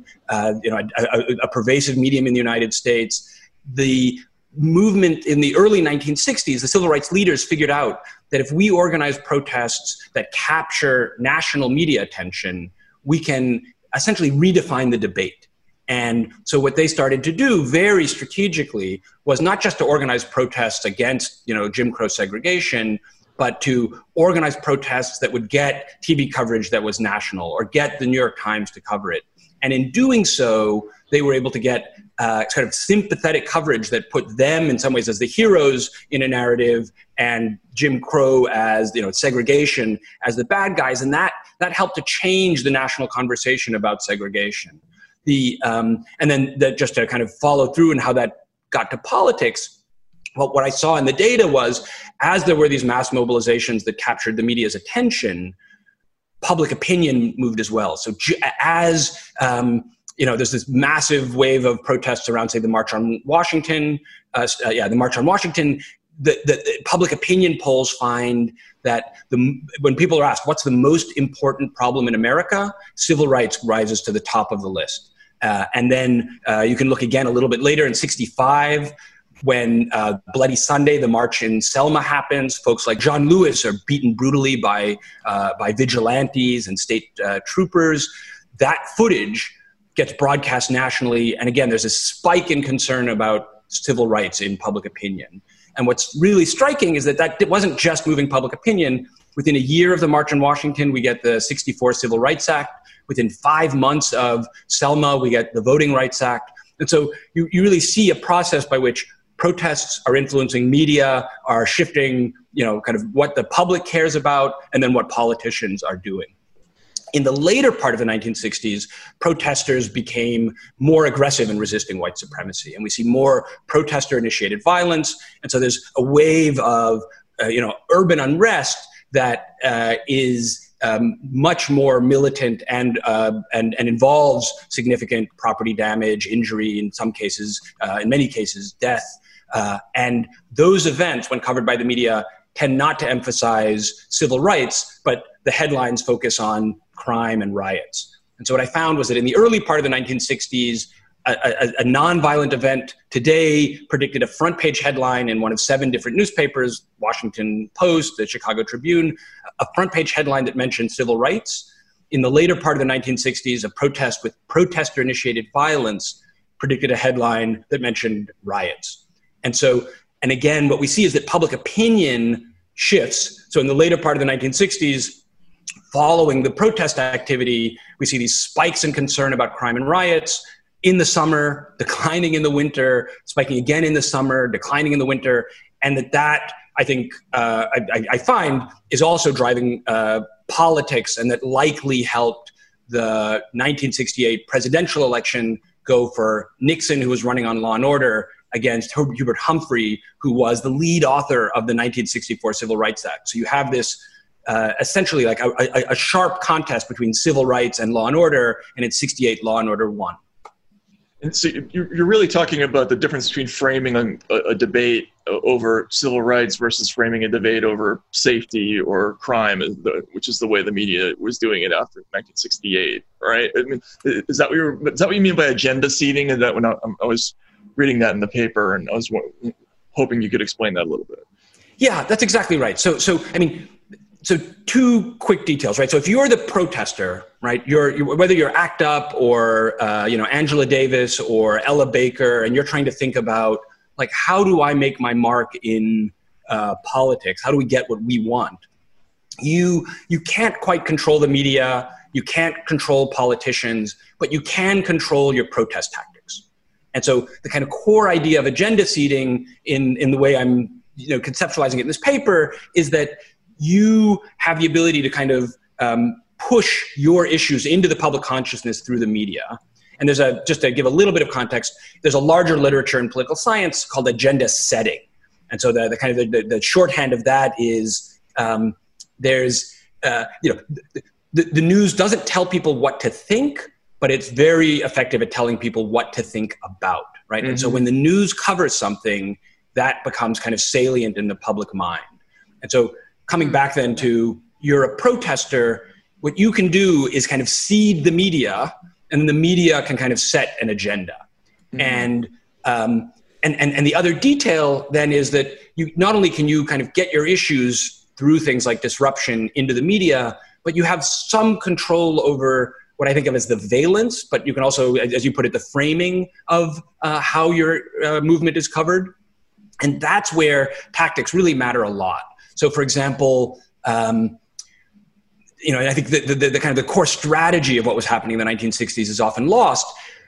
a pervasive medium in the United States, the movement in the early 1960s, the civil rights leaders figured out that if we organize protests that capture national media attention, we can essentially redefine the debate. And so what they started to do very strategically was not just to organize protests against, Jim Crow segregation, but to organize protests that would get TV coverage that was national or get the New York Times to cover it. And in doing so, they were able to get sort of sympathetic coverage that put them in some ways as the heroes in a narrative and Jim Crow as, segregation as the bad guys. And that helped to change the national conversation about segregation. And then just to kind of follow through and how that got to politics, well, what I saw in the data was as there were these mass mobilizations that captured the media's attention, public opinion moved as well. So as there's this massive wave of protests around, say, the March on Washington, the public opinion polls find that when people are asked what's the most important problem in America, civil rights rises to the top of the list. And then you can look again a little bit later in 1965, when Bloody Sunday, the march in Selma happens, folks like John Lewis are beaten brutally by vigilantes and state troopers. That footage gets broadcast nationally. And again, there's a spike in concern about civil rights in public opinion. And what's really striking is that it wasn't just moving public opinion. Within a year of the March on Washington, we get the 1964 Civil Rights Act. Within 5 months of Selma, we get the Voting Rights Act. And so you really see a process by which protests are influencing media, are shifting, kind of what the public cares about, and then what politicians are doing. In the later part of the 1960s, protesters became more aggressive in resisting white supremacy, and we see more protester-initiated violence. And so there's a wave of, urban unrest that is much more militant and involves significant property damage, injury, in some cases, in many cases, death. And those events, when covered by the media, tend not to emphasize civil rights, but the headlines focus on crime and riots. And so what I found was that in the early part of the 1960s, a nonviolent event today predicted a front page headline in one of 7 different newspapers, Washington Post, the Chicago Tribune, a front page headline that mentioned civil rights. In the later part of the 1960s, a protest with protester-initiated violence predicted a headline that mentioned riots. And again, what we see is that public opinion shifts. So in the later part of the 1960s, following the protest activity, we see these spikes in concern about crime and riots in the summer, declining in the winter, spiking again in the summer, declining in the winter. And that I think, I find, is also driving politics, and that likely helped the 1968 presidential election go for Nixon, who was running on Law and Order, against Hubert Humphrey, who was the lead author of the 1964 Civil Rights Act. So you have this essentially like a sharp contest between civil rights and law and order, and in 1968, Law and Order won. And so you're really talking about the difference between framing a debate over civil rights versus framing a debate over safety or crime, which is the way the media was doing it after 1968, right? I mean, is that what you mean by agenda seeding? Is that when I was reading that in the paper, and I was hoping you could explain that a little bit? Yeah, that's exactly right. So 2 quick details, right? So if you're the protester, right, you're whether you're ACT UP or Angela Davis or Ella Baker, and you're trying to think about, like, how do I make my mark in politics? How do we get what we want? You can't quite control the media. You can't control politicians, but you can control your protest tactics. And so the kind of core idea of agenda seeding in the way I'm conceptualizing it in this paper is that you have the ability to kind of push your issues into the public consciousness through the media. And there's just to give a little bit of context, there's a larger literature in political science called agenda setting. And so the kind of the shorthand of that is the news doesn't tell people what to think, but it's very effective at telling people what to think about, right? And so when the news covers something, that becomes kind of salient in the public mind. And so coming back then to, you're a protester, what you can do is kind of seed the media, and the media can kind of set an agenda. And the other detail then is that you not only can you kind of get your issues through things like disruption into the media, but you have some control over what I think of as the valence, but you can also, as you put it, the framing of how your movement is covered. And that's where tactics really matter a lot. So for example, I think the kind of the core strategy of what was happening in the 1960s is often lost.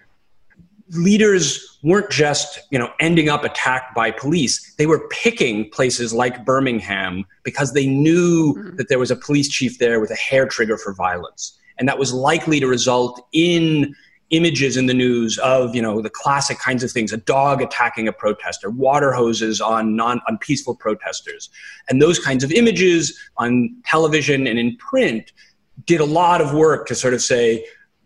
Leaders weren't just, ending up attacked by police. They were picking places like Birmingham because they knew that there was a police chief there with a hair trigger for violence. And that was likely to result in images in the news of, the classic kinds of things, a dog attacking a protester, water hoses on peaceful protesters. And those kinds of images on television and in print did a lot of work to sort of say,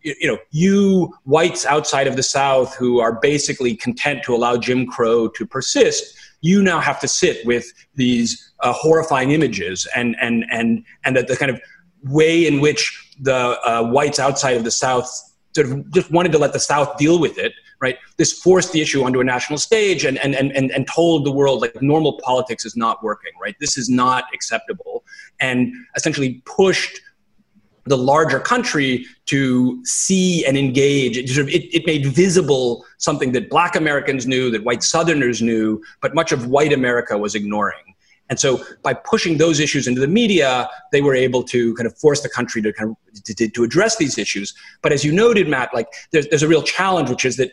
you whites outside of the South who are basically content to allow Jim Crow to persist, you now have to sit with these horrifying images, and that the kind of way in which the whites outside of the South sort of just wanted to let the South deal with it, right? This forced the issue onto a national stage and told the world, like, normal politics is not working, right? This is not acceptable, and essentially pushed the larger country to see and engage. It made visible something that Black Americans knew, that white Southerners knew, but much of white America was ignoring. And so by pushing those issues into the media, they were able to kind of force the country to kind of to address these issues. But as you noted, Matt, like there's a real challenge, which is that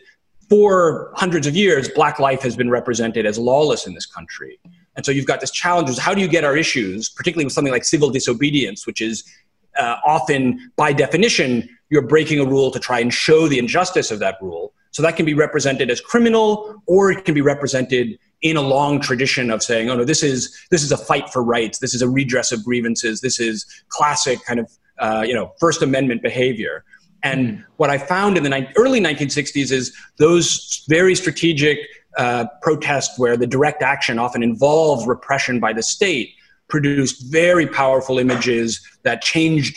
for hundreds of years, Black life has been represented as lawless in this country. And so you've got this challenge is how do you get our issues, particularly with something like civil disobedience, which is often, by definition, you're breaking a rule to try and show the injustice of that rule. So that can be represented as criminal, or it can be represented in a long tradition of saying, oh no, this is a fight for rights. This is a redress of grievances. This is classic kind of, First Amendment behavior. And what I found in the early 1960s is those very strategic protests where the direct action often involves repression by the state produced very powerful images that changed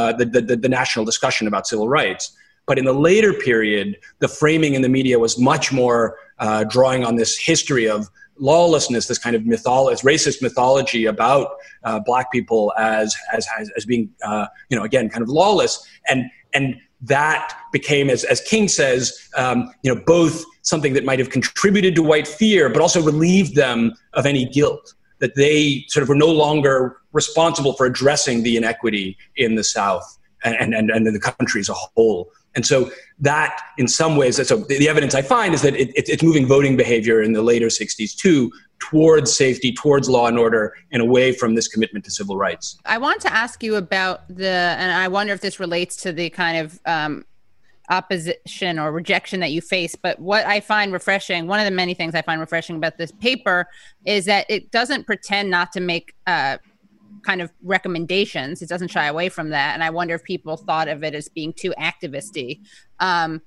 the national discussion about civil rights. But in the later period, the framing in the media was much more drawing on this history of lawlessness, this kind of racist mythology about Black people as being, again, kind of lawless. And that became, as King says, both something that might have contributed to white fear, but also relieved them of any guilt, that they sort of were no longer responsible for addressing the inequity in the South and in the country as a whole. And so that, in some ways, so the evidence I find is that it's moving voting behavior in the later 60s too towards safety, towards law and order, and away from this commitment to civil rights. I want to ask you about and I wonder if this relates to the kind of opposition or rejection that you face. But what I find refreshing, one of the many things I find refreshing about this paper is that it doesn't pretend not to make kind of recommendations. It doesn't shy away from that. And I wonder if people thought of it as being too activisty. But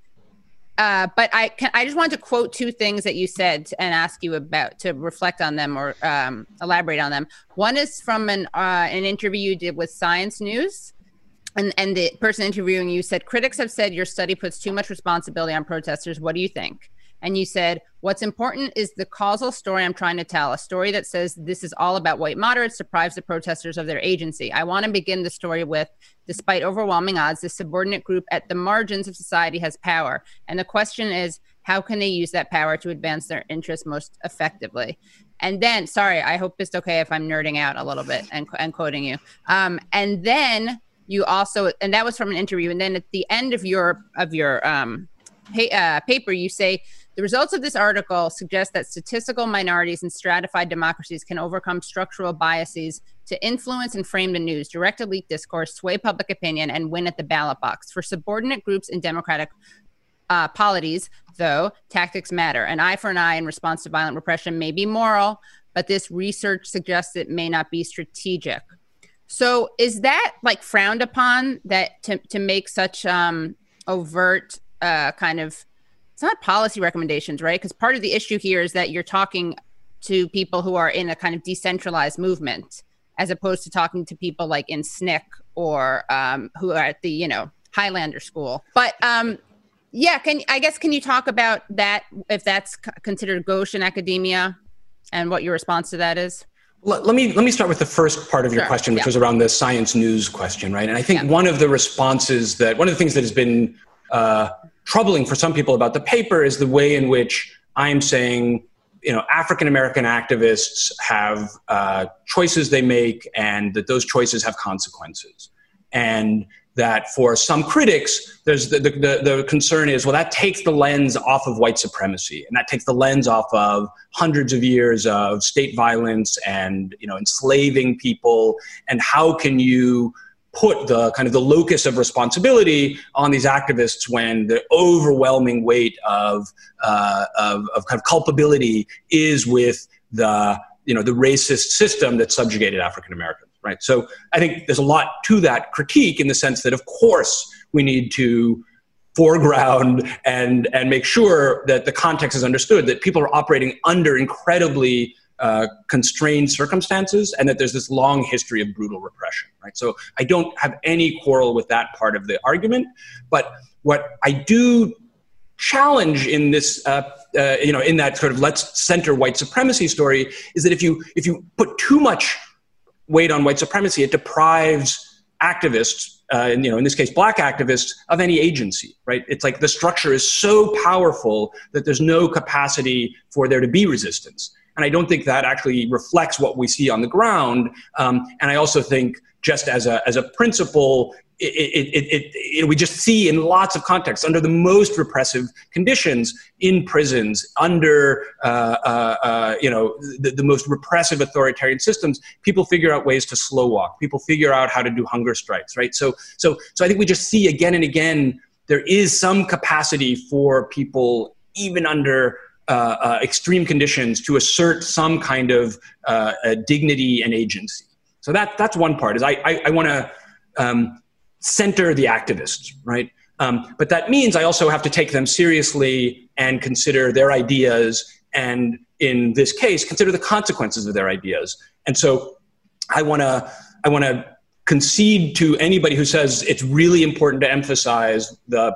I just wanted to quote two things that you said and ask you about to reflect on them or elaborate on them. One is from an interview you did with Science News. And the person interviewing you said, critics have said your study puts too much responsibility on protesters. What do you think? And you said, what's important is the causal story I'm trying to tell, a story that says this is all about white moderates, deprives the protesters of their agency. I want to begin the story with, despite overwhelming odds, this subordinate group at the margins of society has power. And the question is, how can they use that power to advance their interests most effectively? And then, sorry, I hope it's okay if I'm nerding out a little bit and quoting you. And then you also, and that was from an interview. And then at the end of your paper, you say, the results of this article suggest that statistical minorities and stratified democracies can overcome structural biases to influence and frame the news, direct elite discourse, sway public opinion, and win at the ballot box. For subordinate groups in democratic polities, though, tactics matter. An eye for an eye in response to violent repression may be moral, but this research suggests it may not be strategic. So is that like frowned upon, that to make such overt kind of, it's not policy recommendations, right? Because part of the issue here is that you're talking to people who are in a kind of decentralized movement, as opposed to talking to people like in SNCC or who are at the, you know, Highlander School. But yeah, can you talk about that, if that's considered gauche in academia, and what your response to that is? Let me start with the first part of your question, which was around the science news question, right? And I think one of the things that has been troubling for some people about the paper is the way in which I'm saying, you know, African-American activists have choices they make, and that those choices have consequences. And that for some critics, there's the concern is, well, that takes the lens off of white supremacy, and that takes the lens off of hundreds of years of state violence and, you know, enslaving people. And how can you put the kind of the locus of responsibility on these activists when the overwhelming weight of kind of culpability is with the, you know, the racist system that subjugated African Americans, right? So I think there's a lot to that critique, in the sense that, of course, we need to foreground and make sure that the context is understood, that people are operating under incredibly constrained circumstances, and that there's this long history of brutal repression, right? So I don't have any quarrel with that part of the argument. But what I do challenge in this, you know, in that sort of let's center white supremacy story, is that if you put too much weight on white supremacy, it deprives activists, and, you know, in this case, Black activists, of any agency, right? It's like the structure is so powerful that there's no capacity for there to be resistance. And I don't think that actually reflects what we see on the ground. And I also think, just as a principle, we just see in lots of contexts, under the most repressive conditions, in prisons, under you know, the most repressive authoritarian systems, people figure out ways to slow walk. People figure out how to do hunger strikes, right? So I think we just see again and again, there is some capacity for people, even under extreme conditions, to assert some kind of dignity and agency. So that's one part, is I want to center the activists, right? But that means I also have to take them seriously and consider their ideas, and in this case, consider the consequences of their ideas. And so I want to concede to anybody who says it's really important to emphasize the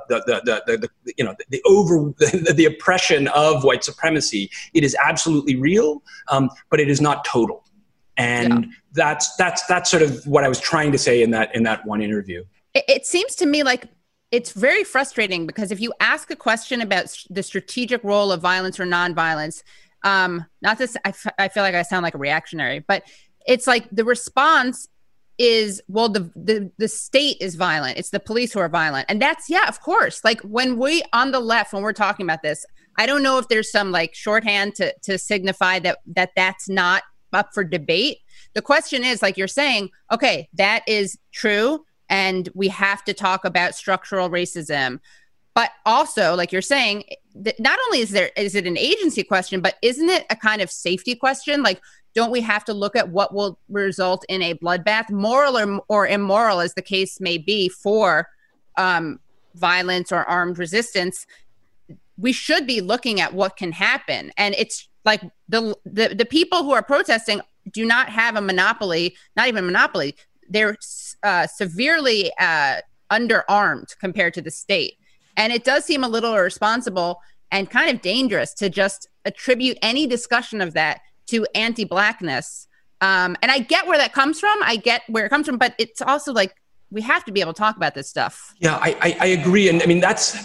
oppression of white supremacy. It is absolutely real, but it is not total. And that's sort of what I was trying to say in that one interview. It seems to me like it's very frustrating, because if you ask a question about the strategic role of violence or nonviolence, not this, I feel like I sound like a reactionary, but it's like the response is, well, the state is violent. It's the police who are violent. And that's, yeah, of course. Like when we on the left, when we're talking about this, I don't know if there's some like shorthand to signify that's not up for debate. The question is, like you're saying, okay, that is true, and we have to talk about structural racism. But also, like you're saying, not only is it an agency question, but isn't it a kind of safety question? Like, don't we have to look at what will result in a bloodbath, moral or immoral, as the case may be, for violence or armed resistance? We should be looking at what can happen. And it's like the people who are protesting do not have a monopoly, not even monopoly. They're severely underarmed compared to the state. And it does seem a little irresponsible and kind of dangerous to just attribute any discussion of that to anti-Blackness. And I get where that comes from. But it's also like, we have to be able to talk about this stuff. Yeah, I agree. And I mean,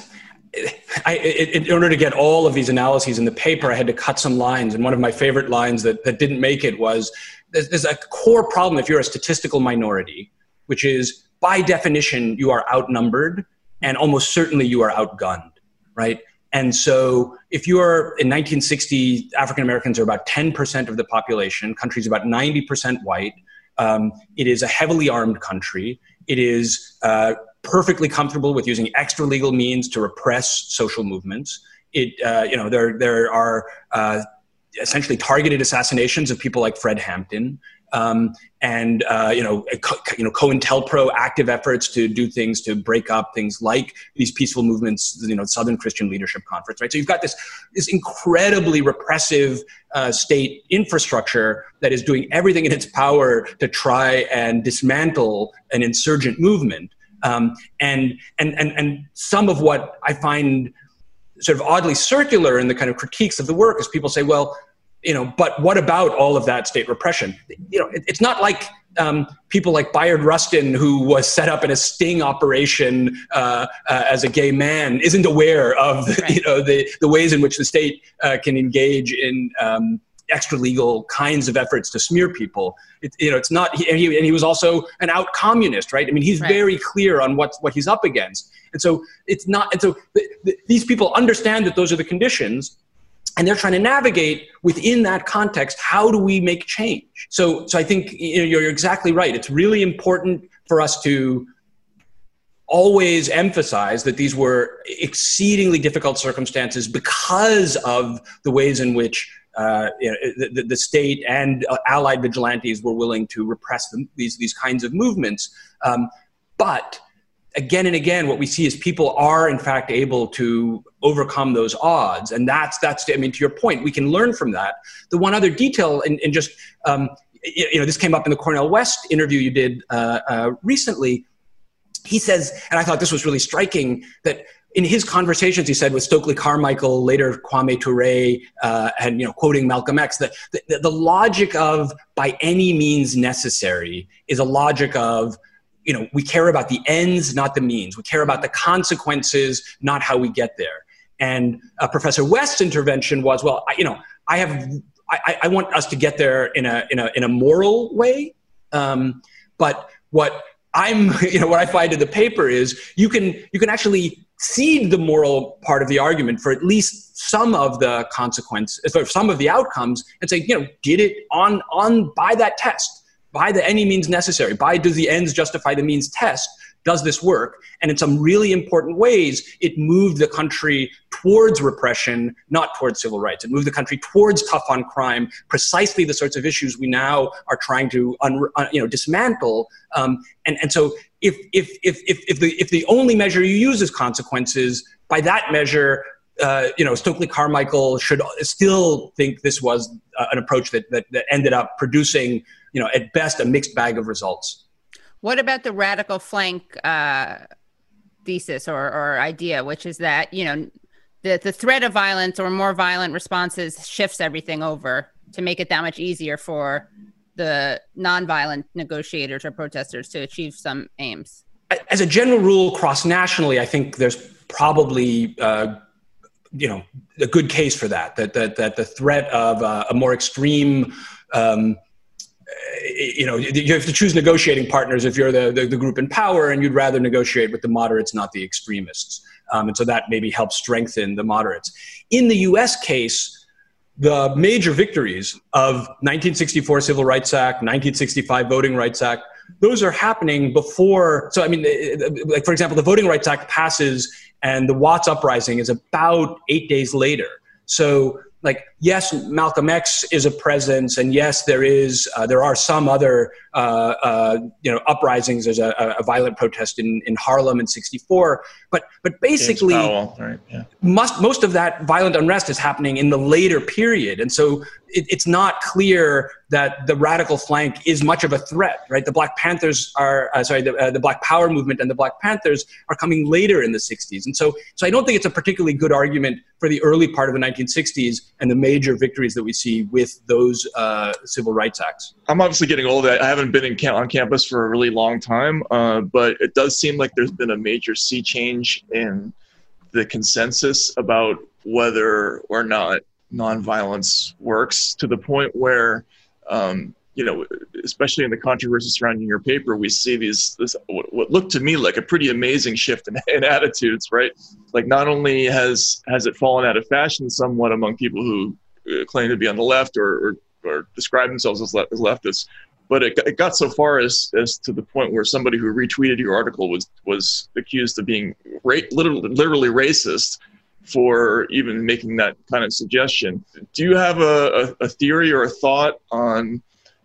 in order to get all of these analyses in the paper, I had to cut some lines. And one of my favorite lines that didn't make it was, there's a core problem if you're a statistical minority, which is, by definition, you are outnumbered, and almost certainly you are outgunned, right? And so if you're, in 1960, African Americans are about 10% of the population, country's about 90% white. It is a heavily armed country. It is perfectly comfortable with using extra legal means to repress social movements. There are essentially targeted assassinations of people like Fred Hampton. and COINTELPRO active efforts to do things to break up things like these peaceful movements, Southern Christian Leadership Conference, right? So you've got this incredibly repressive state infrastructure that is doing everything in its power to try and dismantle an insurgent movement. And some of what I find sort of oddly circular in the kind of critiques of the work is people say, well, but what about all of that state repression? It's not like people like Bayard Rustin, who was set up in a sting operation as a gay man, isn't aware of the ways in which the state can engage in extra legal kinds of efforts to smear people. It's not, and he was also an out communist, right? I mean, he's very clear on what he's up against. And so it's not, and so these people understand that those are the conditions, and they're trying to navigate within that context. How do we make change? So I think you're exactly right. It's really important for us to always emphasize that these were exceedingly difficult circumstances because of the ways in which the state and allied vigilantes were willing to repress these kinds of movements. But again and again, what we see is people are in fact able to overcome those odds. And that's, I mean, to your point, we can learn from that. The one other detail, and just, this came up in the Cornel West interview you did recently. He says, and I thought this was really striking, that in his conversations, he said, with Stokely Carmichael, later Kwame Ture, and quoting Malcolm X, that the logic of by any means necessary is a logic of, we care about the ends, not the means. We care about the consequences, not how we get there. And Professor West's intervention was, well, I want us to get there in a moral way, but what I find in the paper is you can actually cede the moral part of the argument for at least some of the consequences, or some of the outcomes, and say, did it on by that test, by the any means necessary, by does the ends justify the means test, does this work? And in some really important ways, it moved the country towards repression, not towards civil rights. It moved the country towards tough on crime, precisely the sorts of issues we now are trying to dismantle. And so if the only measure you use is consequences, by that measure, Stokely Carmichael should still think this was an approach that ended up producing, at best, a mixed bag of results. What about the radical flank thesis or idea, which is that, the threat of violence or more violent responses shifts everything over to make it that much easier for the nonviolent negotiators or protesters to achieve some aims? As a general rule, cross-nationally, I think there's probably a good case for that the threat of a more extreme, you have to choose negotiating partners if you're the group in power, and you'd rather negotiate with the moderates, not the extremists. And so that maybe helps strengthen the moderates. In the US case, the major victories of 1964 Civil Rights Act, 1965 Voting Rights Act, those are happening before. So, I mean, like, for example, the Voting Rights Act passes and the Watts Uprising is about 8 days later. So, like, yes, Malcolm X is a presence, and yes, there are some other uprisings. There's a violent protest in Harlem in '64, but basically, Powell, right? Yeah. Most of that violent unrest is happening in the later period, and so it's not clear that the radical flank is much of a threat, right? The Black Panthers are the Black Power movement and the Black Panthers are coming later in the '60s, and so I don't think it's a particularly good argument for the early part of the 1960s and the major victories that we see with those civil rights acts. I'm obviously getting old. I haven't been on campus for a really long time, but it does seem like there's been a major sea change in the consensus about whether or not nonviolence works, to the point where, especially in the controversy surrounding your paper, we see this what looked to me like a pretty amazing shift in attitudes, right? Like, not only has it fallen out of fashion somewhat among people who claim to be on the left or describe themselves as leftists, but it got so far as to the point where somebody who retweeted your article was accused of being literally racist for even making that kind of suggestion. Do you have a theory or a thought on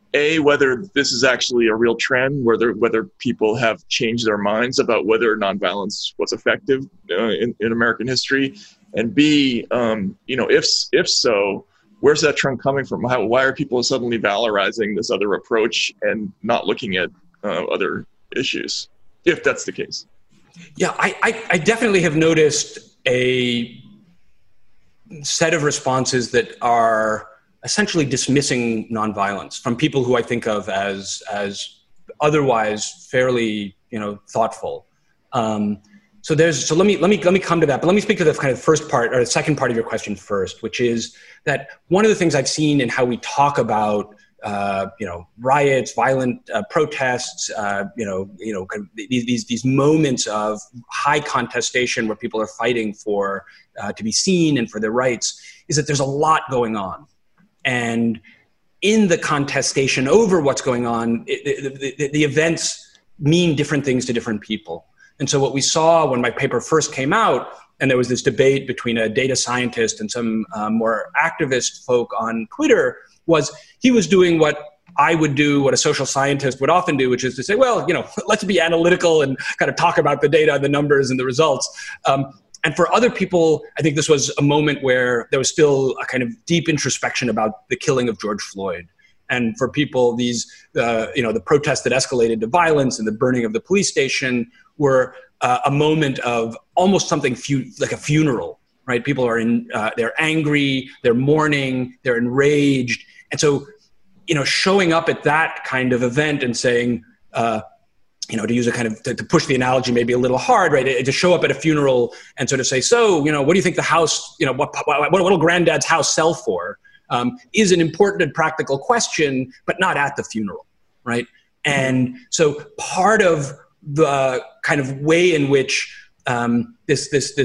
whether this is actually a real trend, whether people have changed their minds about whether nonviolence was effective in American history, and B, if so, where's that trend coming from? Why are people suddenly valorizing this other approach and not looking at other issues, if that's the case? Yeah, I definitely have noticed a set of responses that are essentially dismissing nonviolence from people who I think of as otherwise fairly, thoughtful. So let me come to that, but let me speak to the kind of first part or the second part of your question first, which is that one of the things I've seen in how we talk about riots, violent protests, kind of these moments of high contestation where people are fighting for to be seen and for their rights, is that there's a lot going on. And in the contestation over what's going on, the events mean different things to different people. And so what we saw when my paper first came out, and there was this debate between a data scientist and some more activist folk on Twitter, was he was doing what I would do, what a social scientist would often do, which is to say, well, let's be analytical and kind of talk about the data and the numbers and the results. And for other people, I think this was a moment where there was still a kind of deep introspection about the killing of George Floyd. And for people, the protests that escalated to violence and the burning of the police station were a moment of almost something like a funeral, right? People are they're angry, they're mourning, they're enraged. And so, showing up at that kind of event and saying, to use a kind of, to push the analogy maybe a little hard, right? To show up at a funeral and sort of say, so, what do you think the house, what will granddad's house sell for? Is an important and practical question, but not at the funeral, right? And so part of the kind of way in which this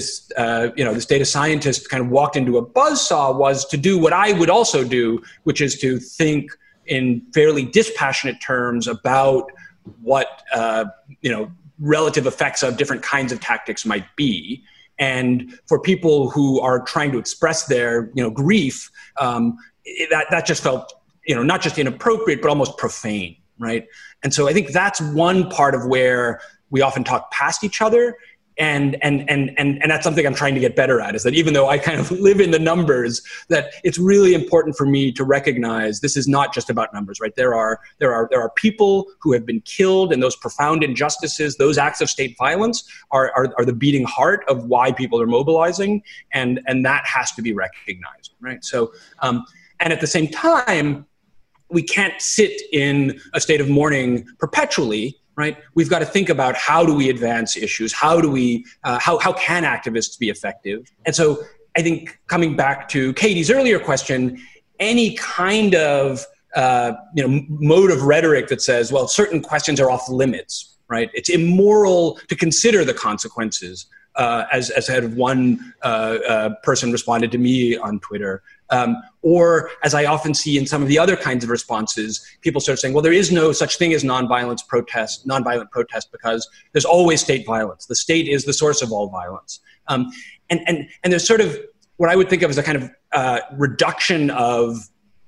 data scientist kind of walked into a buzzsaw was to do what I would also do, which is to think in fairly dispassionate terms about what relative effects of different kinds of tactics might be. And for people who are trying to express their grief, that just felt not just inappropriate but almost profane, right? And so I think that's one part of where we often talk past each other. And that's something I'm trying to get better at, is that even though I kind of live in the numbers, that it's really important for me to recognize this is not just about numbers, right? There are people who have been killed, and those profound injustices, those acts of state violence are the beating heart of why people are mobilizing, and that has to be recognized, right? So, and at the same time, we can't sit in a state of mourning perpetually, right? We've got to think about how do we advance issues? How do we, how can activists be effective? And so I think coming back to Katie's earlier question, any kind of, mode of rhetoric that says, well, certain questions are off limits, right? It's immoral to consider the consequences, as had one person responded to me on Twitter. Or as I often see in some of the other kinds of responses, people start saying, well, there is no such thing as nonviolent protest because there's always state violence. The state is the source of all violence. And there's sort of what I would think of as a kind of reduction of,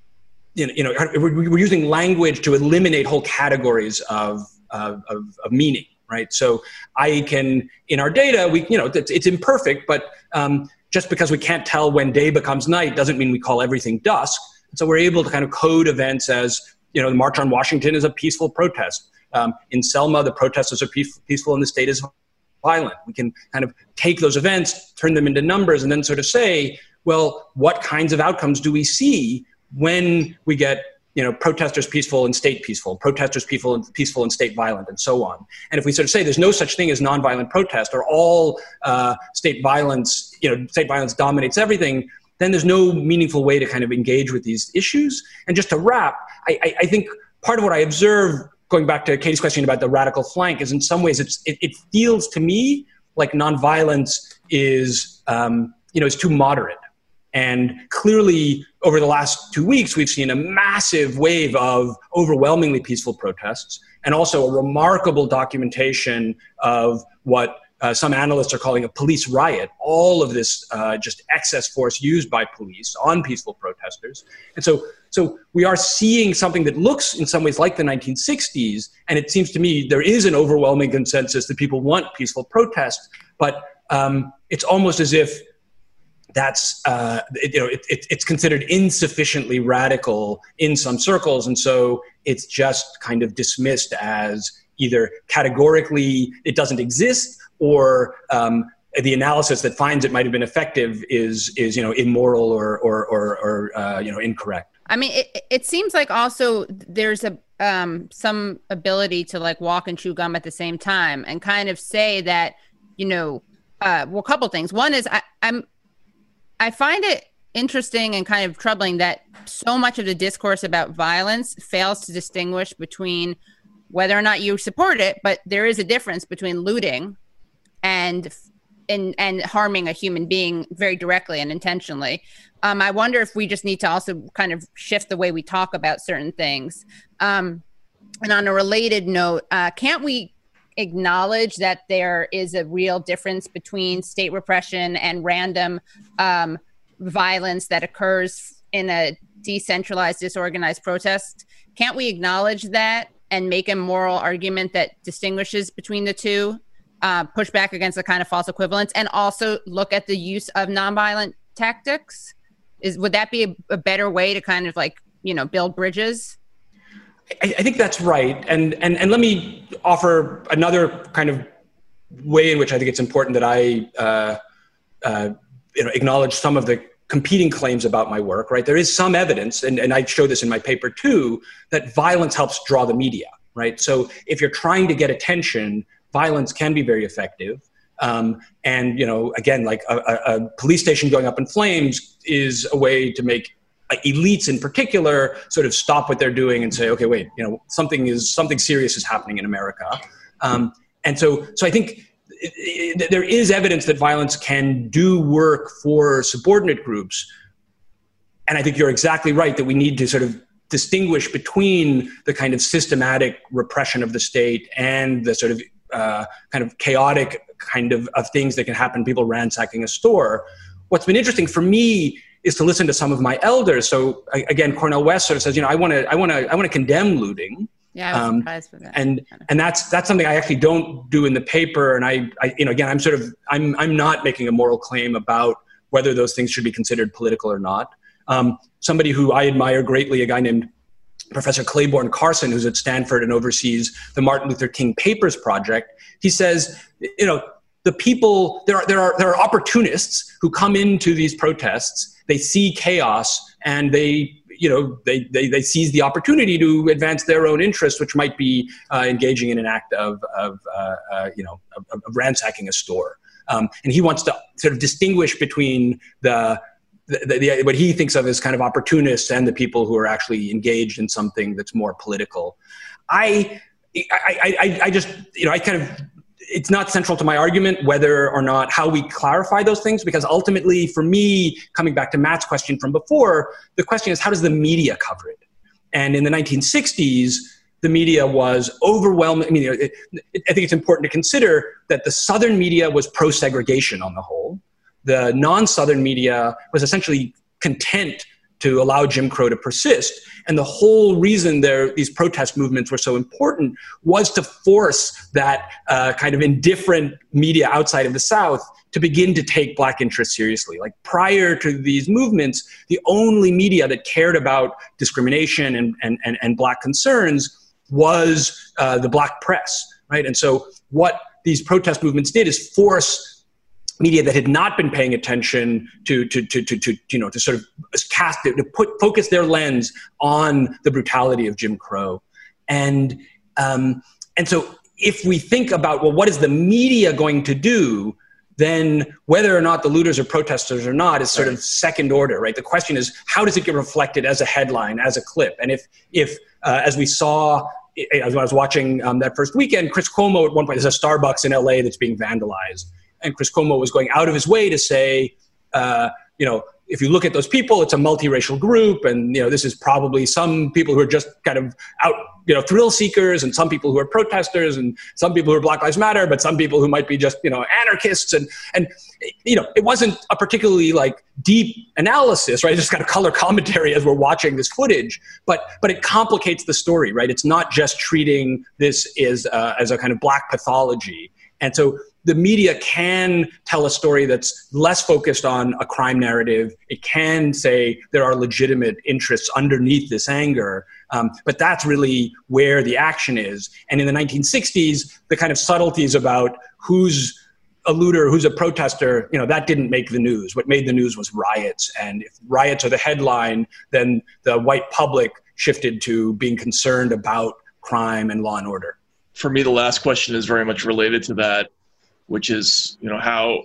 we're using language to eliminate whole categories of meaning, right? So I can, in our data, it's imperfect, but just because we can't tell when day becomes night doesn't mean we call everything dusk. So we're able to kind of code events as, the March on Washington is a peaceful protest. In Selma, the protesters are peaceful and the state is violent. We can kind of take those events, turn them into numbers, and then sort of say, well, what kinds of outcomes do we see when we get protesters peaceful and state peaceful, protesters peaceful and state violent, and so on. And if we sort of say there's no such thing as nonviolent protest, or all state violence dominates everything, then there's no meaningful way to kind of engage with these issues. And just to wrap, I think part of what I observe, going back to Katie's question about the radical flank, is in some ways it feels to me like nonviolence is too moderate. And clearly, over the last 2 weeks, we've seen a massive wave of overwhelmingly peaceful protests, and also a remarkable documentation of what some analysts are calling a police riot, all of this just excess force used by police on peaceful protesters. And so So we are seeing something that looks in some ways like the 1960s. And it seems to me there is an overwhelming consensus that people want peaceful protest, but it's almost as if that's it's considered insufficiently radical in some circles, and so it's just kind of dismissed as either categorically it doesn't exist, or the analysis that finds it might have been effective is immoral or incorrect. I mean, it seems like also there's a some ability to like walk and chew gum at the same time and kind of say that a couple things. One is I find it interesting and kind of troubling that so much of the discourse about violence fails to distinguish between whether or not you support it, but there is a difference between looting and harming a human being very directly and intentionally. I wonder if we just need to also kind of shift the way we talk about certain things. And on a related note, can't we acknowledge that there is a real difference between state repression and random violence that occurs in a decentralized, disorganized protest? Can't we acknowledge that and make a moral argument that distinguishes between the two, push back against the kind of false equivalence, and also look at the use of nonviolent tactics? Would that be a better way to kind of like, build bridges? I think that's right. And let me offer another kind of way in which I think it's important that I acknowledge some of the competing claims about my work, right? There is some evidence, and I show this in my paper too, that violence helps draw the media, right? So if you're trying to get attention, violence can be very effective. And, again, like a police station going up in flames is a way to make elites in particular sort of stop what they're doing and say, okay, wait, something serious is happening in America. And so I think there is evidence that violence can do work for subordinate groups. And I think you're exactly right that we need to sort of distinguish between the kind of systematic repression of the state and the sort of kind of chaotic kind of things that can happen, people ransacking a store. What's been interesting for me is to listen to some of my elders. So again, Cornel West sort of says, I want to condemn looting. Yeah, I was surprised for that. And that's something I actually don't do in the paper. And I again, I'm not making a moral claim about whether those things should be considered political or not. Somebody who I admire greatly, a guy named Professor Claiborne Carson, who's at Stanford and oversees the Martin Luther King Papers Project, he says, the people, there are opportunists who come into these protests, they see chaos, and they seize the opportunity to advance their own interests, which might be engaging in an act of ransacking a store. And he wants to sort of distinguish between the what he thinks of as kind of opportunists and the people who are actually engaged in something that's more political. It's not central to my argument whether or not how we clarify those things, because ultimately for me, coming back to Matt's question from before, the question is, how does the media cover it? And in the 1960s, the media was overwhelming. I think it's important to consider that the Southern media was pro-segregation on the whole. The non-Southern media was essentially content to allow Jim Crow to persist. And the whole reason these protest movements were so important was to force that kind of indifferent media outside of the South to begin to take Black interests seriously. Like prior to these movements, the only media that cared about discrimination and Black concerns was the Black press, right? And so what these protest movements did is force media that had not been paying attention to sort of cast it, to focus their lens on the brutality of Jim Crow. And so if we think about, well, what is the media going to do, then whether or not the looters are protesters or not is sort of second order, right? The question is, how does it get reflected as a headline, as a clip? And if as we saw, as I was watching that first weekend, Chris Cuomo at one point, there's a Starbucks in LA that's being vandalized. And Chris Cuomo was going out of his way to say, if you look at those people, it's a multiracial group, and this is probably some people who are just kind of out, thrill seekers, and some people who are protesters, and some people who are Black Lives Matter, but some people who might be just anarchists, and it wasn't a particularly like deep analysis, right? It's just kind of color commentary as we're watching this footage, but it complicates the story, right? It's not just treating this as a kind of Black pathology, and so the media can tell a story that's less focused on a crime narrative. It can say there are legitimate interests underneath this anger, but that's really where the action is. And in the 1960s, the kind of subtleties about who's a looter, who's a protester, that didn't make the news. What made the news was riots. And if riots are the headline, then the white public shifted to being concerned about crime and law and order. For me, the last question is very much related to that, which is, how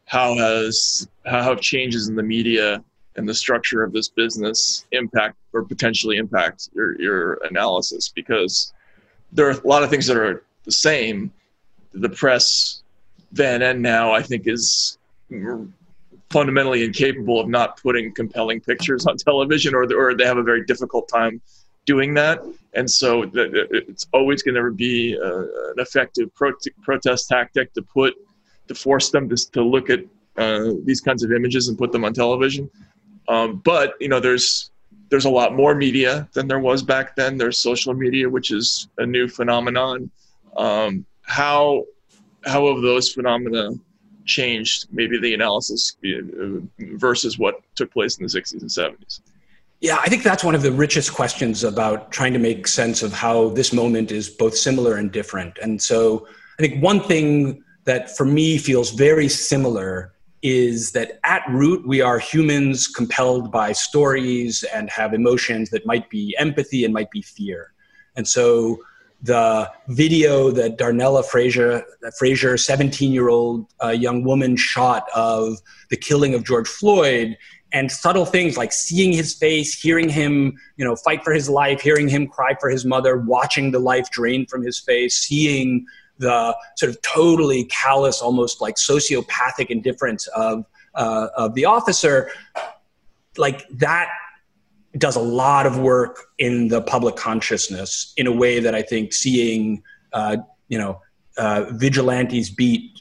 have changes in the media and the structure of this business impact or potentially impact your analysis? Because there are a lot of things that are the same. The press then and now, I think, is fundamentally incapable of not putting compelling pictures on television, or they have a very difficult time doing that. And so it's always going to be an effective protest tactic to force them to look at these kinds of images and put them on television. But there's a lot more media than there was back then. There's social media, which is a new phenomenon. How have those phenomena changed maybe the analysis versus what took place in the 60s and 70s? Yeah, I think that's one of the richest questions about trying to make sense of how this moment is both similar and different. And so I think one thing that for me feels very similar is that at root, we are humans compelled by stories and have emotions that might be empathy and might be fear. And so the video that Darnella Frazier, 17-year-old young woman, shot of the killing of George Floyd, and subtle things like seeing his face, hearing him, fight for his life, hearing him cry for his mother, watching the life drain from his face, seeing the sort of totally callous, almost like sociopathic indifference of the officer, like that does a lot of work in the public consciousness in a way that I think seeing, vigilantes beat,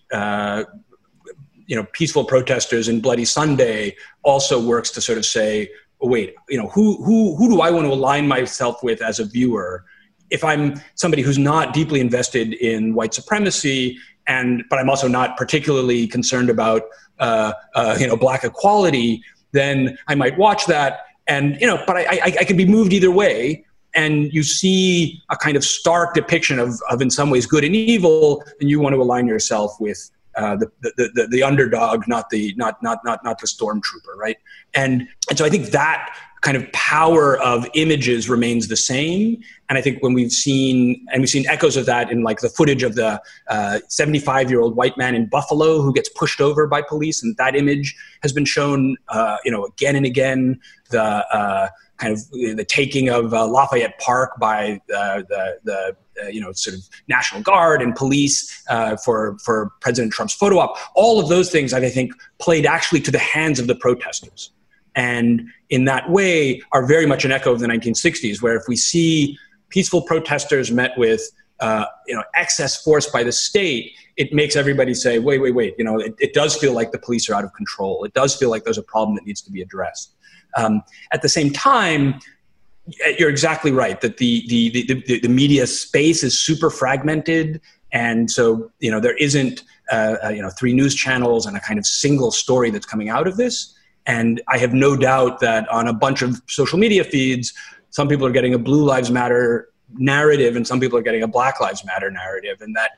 peaceful protesters in Bloody Sunday also works to sort of say, oh, wait, who do I want to align myself with as a viewer? If I'm somebody who's not deeply invested in white supremacy, but I'm also not particularly concerned about, Black equality, then I might watch that. And, but I can be moved either way. And you see a kind of stark depiction of in some ways good and evil, and you want to align yourself with the underdog, not the stormtrooper, right? And so I think that kind of power of images remains the same. And I think when we've seen echoes of that in like the footage of the 75-year-old white man in Buffalo who gets pushed over by police, and that image has been shown, again and again. The kind of the taking of Lafayette Park by the sort of National Guard and police for President Trump's photo op. All of those things, I think, played actually to the hands of the protesters. And in that way are very much an echo of the 1960s, where if we see peaceful protesters met with excess force by the state, it makes everybody say, wait, it does feel like the police are out of control. It does feel like there's a problem that needs to be addressed. At the same time, you're exactly right that the media space is super fragmented. And so, there isn't, 3 news channels and a kind of single story that's coming out of this. And I have no doubt that on a bunch of social media feeds, some people are getting a Blue Lives Matter narrative and some people are getting a Black Lives Matter narrative, and that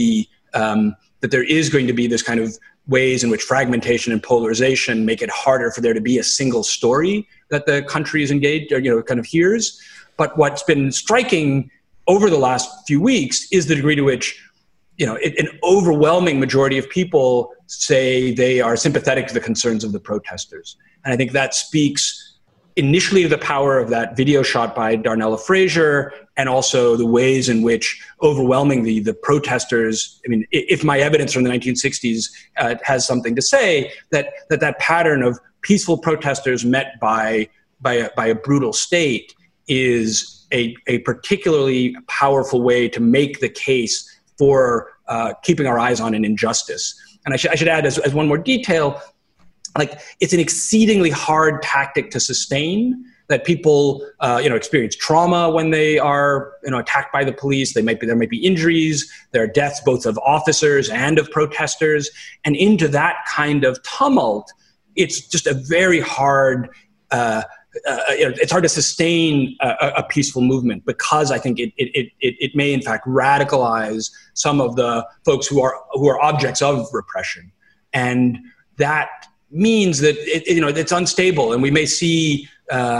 that there is going to be this kind of ways in which fragmentation and polarization make it harder for there to be a single story that the country is engaged or, kind of hears. But what's been striking over the last few weeks is the degree to which, an overwhelming majority of people say they are sympathetic to the concerns of the protesters. And I think that speaks initially to the power of that video shot by Darnella Frazier, and also the ways in which overwhelmingly the protesters, I mean, if my evidence from the 1960s has something to say, that pattern of peaceful protesters met by a brutal state is a particularly powerful way to make the case for keeping our eyes on an injustice. And I should add as one more detail, like it's an exceedingly hard tactic to sustain, that people experience trauma when they are attacked by the police. There might be injuries, there are deaths both of officers and of protesters, and into that kind of tumult, it's just a very hard. It's hard to sustain a peaceful movement, because I think it may in fact radicalize some of the folks who are objects of repression, and that means that it's unstable, and we may see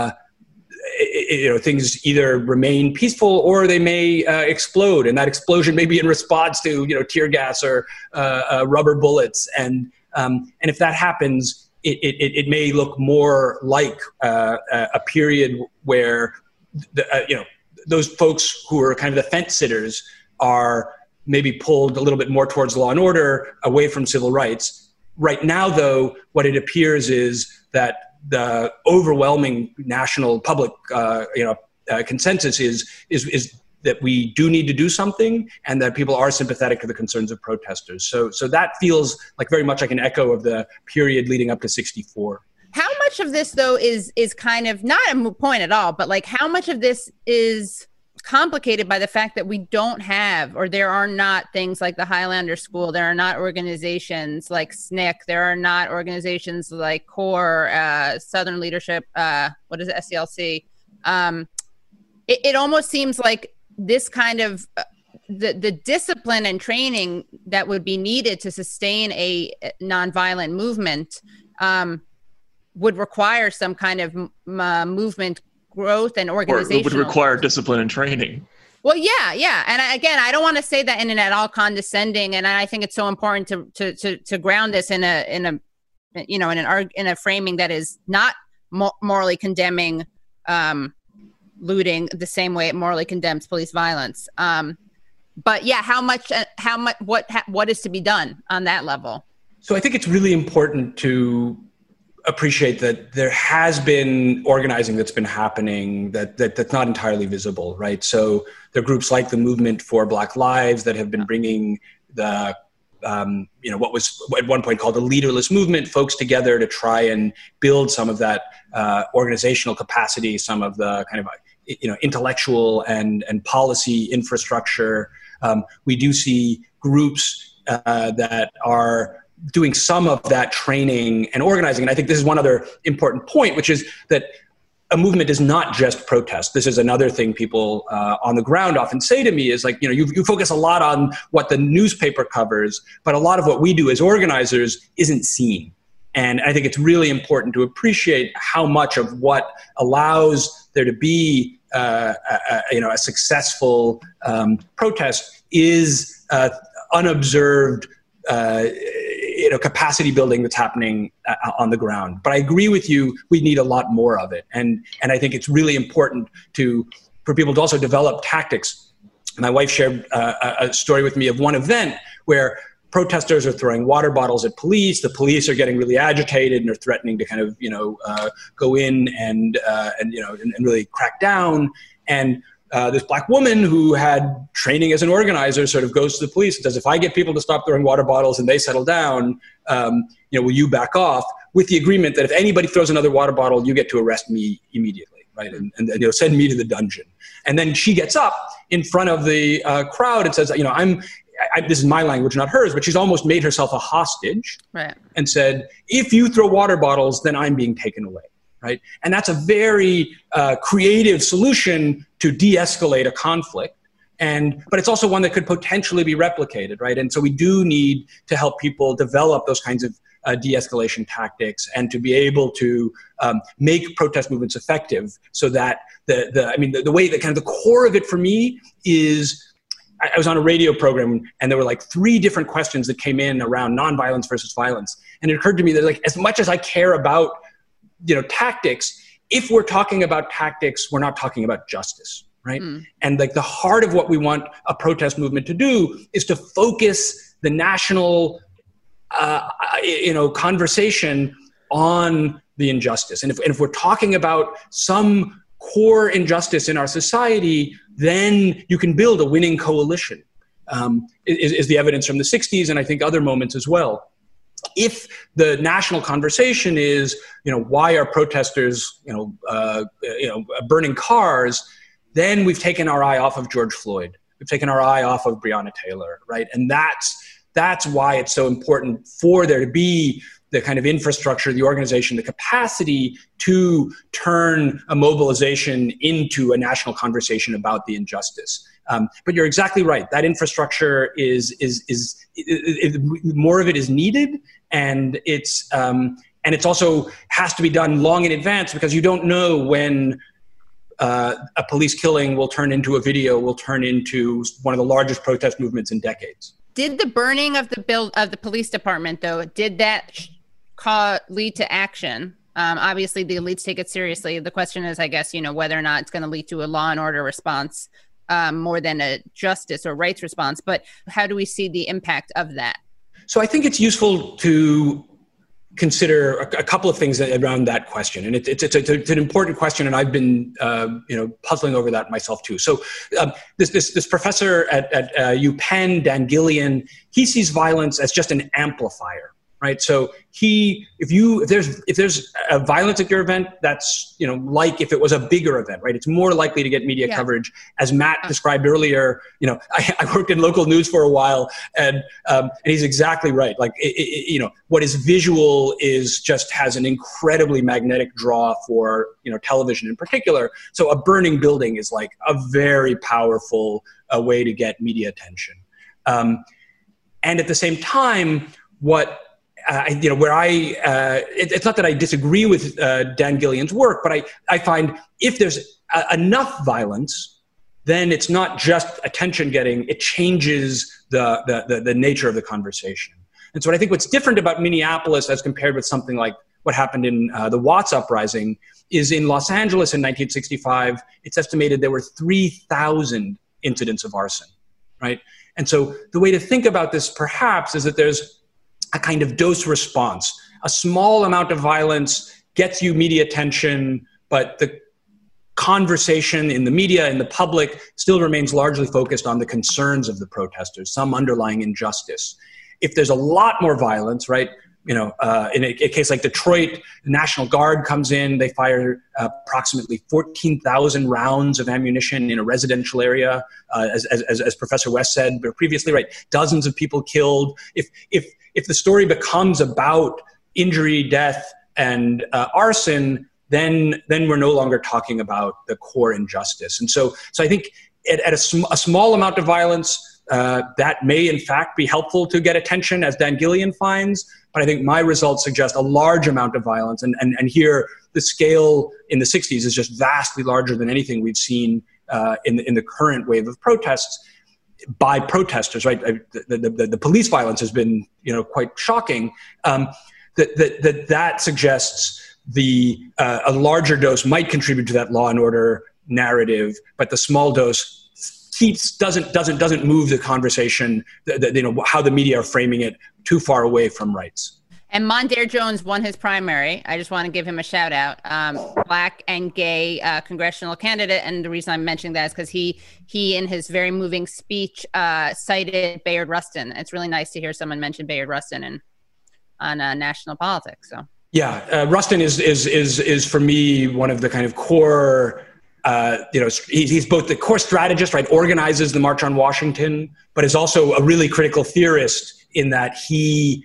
things either remain peaceful or they may explode, and that explosion may be in response to tear gas or rubber bullets, and if that happens, it may look more like a period where those folks who are kind of the fence sitters are maybe pulled a little bit more towards law and order, away from civil rights. Right now, though, what it appears is that the overwhelming national public, consensus is that we do need to do something, and that people are sympathetic to the concerns of protesters. So that feels like very much like an echo of the period leading up to '64. How much of this, though, is kind of not a moot point at all, but like how much of this is complicated by the fact that we don't have, or there are not things like the Highlander School, there are not organizations like SNCC, there are not organizations like CORE, Southern Leadership, SCLC. It almost seems like this kind of the discipline and training that would be needed to sustain a nonviolent movement would require some kind of movement growth and organizational. Or it would require discipline and training. Well, yeah. And I don't want to say that in an at all condescending. And I think it's so important to ground this in a framing that is not morally condemning looting the same way it morally condemns police violence. But yeah, what is to be done on that level? So I think it's really important to appreciate that there has been organizing that's been happening that's not entirely visible, right? So there are groups like the Movement for Black Lives that have been bringing the, what was at one point called the leaderless movement, folks together to try and build some of that organizational capacity, some of the kind of, intellectual and policy infrastructure. We do see groups that are doing some of that training and organizing. And I think this is one other important point, which is that a movement is not just protest. This is another thing people on the ground often say to me is like, you focus a lot on what the newspaper covers, but a lot of what we do as organizers isn't seen. And I think it's really important to appreciate how much of what allows there to be a successful protest is unobserved capacity building that's happening on the ground. But I agree with you, we need a lot more of it. And I think it's really important for people to also develop tactics. My wife shared a story with me of one event where protesters are throwing water bottles at police. The police are getting really agitated and are threatening to kind of, go in and really crack down. And this Black woman who had training as an organizer sort of goes to the police and says, if I get people to stop throwing water bottles and they settle down, will you back off? With the agreement that if anybody throws another water bottle, you get to arrest me immediately, right? And send me to the dungeon. And then she gets up in front of the crowd and says, this is my language, not hers, but she's almost made herself a hostage, right? And said, if you throw water bottles, then I'm being taken away. Right? And that's a very creative solution to de-escalate a conflict. But it's also one that could potentially be replicated, right? And so we do need to help people develop those kinds of de-escalation tactics and to be able to make protest movements effective so that the way that kind of the core of it for me is, I was on a radio program and there were like 3 different questions that came in around nonviolence versus violence. And it occurred to me that like, as much as I care about tactics, if we're talking about tactics, we're not talking about justice, right? And like the heart of what we want a protest movement to do is to focus the national, conversation on the injustice. And if we're talking about some core injustice in our society, then you can build a winning coalition, is the evidence from the 60s and I think other moments as well. If the national conversation is, why are protesters, burning cars, then we've taken our eye off of George Floyd. We've taken our eye off of Breonna Taylor, right? And that's why it's so important for there to be the kind of infrastructure, the organization, the capacity to turn a mobilization into a national conversation about the injustice. But you're exactly right. That infrastructure is more of it is needed, and it's also has to be done long in advance because you don't know when a police killing will turn into a video, will turn into one of the largest protest movements in decades. Did the burning of the police department, though, did that lead to action? Obviously, the elites take it seriously. The question is, I guess, whether or not it's going to lead to a law and order response more than a justice or rights response. But how do we see the impact of that? So I think it's useful to consider a couple of things around that question. And it's an important question, and I've been puzzling over that myself too. So this professor at UPenn, Dan Gillian, he sees violence as just an amplifier, right? So if there's a violence at your event, that's like if it was a bigger event, right? It's more likely to get media coverage. As Matt described earlier, I worked in local news for a while, and he's exactly right. Like what is visual has an incredibly magnetic draw for television in particular. So a burning building is like a very powerful way to get media attention, and at the same time, it's not that I disagree with Dan Gillian's work, but I find if there's enough violence, then it's not just attention getting, it changes the nature of the conversation. And so I think what's different about Minneapolis as compared with something like what happened in the Watts uprising is in Los Angeles in 1965, it's estimated there were 3,000 incidents of arson, right? And so the way to think about this perhaps is that there's a kind of dose response. A small amount of violence gets you media attention, but the conversation in the media, in the public, still remains largely focused on the concerns of the protesters, some underlying injustice. If there's a lot more violence, right, in a case like Detroit, the National Guard comes in, they fire approximately 14,000 rounds of ammunition in a residential area, as Professor West said previously, right, dozens of people killed. If the story becomes about injury, death, and arson, then we're no longer talking about the core injustice. And so I think at a small amount of violence, that may in fact be helpful to get attention, as Dan Gillian finds. But I think my results suggest a large amount of violence. And here, the scale in the 60s is just vastly larger than anything we've seen in the current wave of protests by protesters, right? The police violence has been, quite shocking. That suggests a larger dose might contribute to that law and order narrative, but the small dose doesn't move the conversation, how the media are framing it too far away from rights. And Mondaire Jones won his primary. I just want to give him a shout out. Black and gay congressional candidate. And the reason I'm mentioning that is because he in his very moving speech cited Bayard Rustin. It's really nice to hear someone mention Bayard Rustin on national politics. So yeah, Rustin is for me one of the kind of core. He's both the core strategist, right? Organizes the March on Washington, but is also a really critical theorist in that he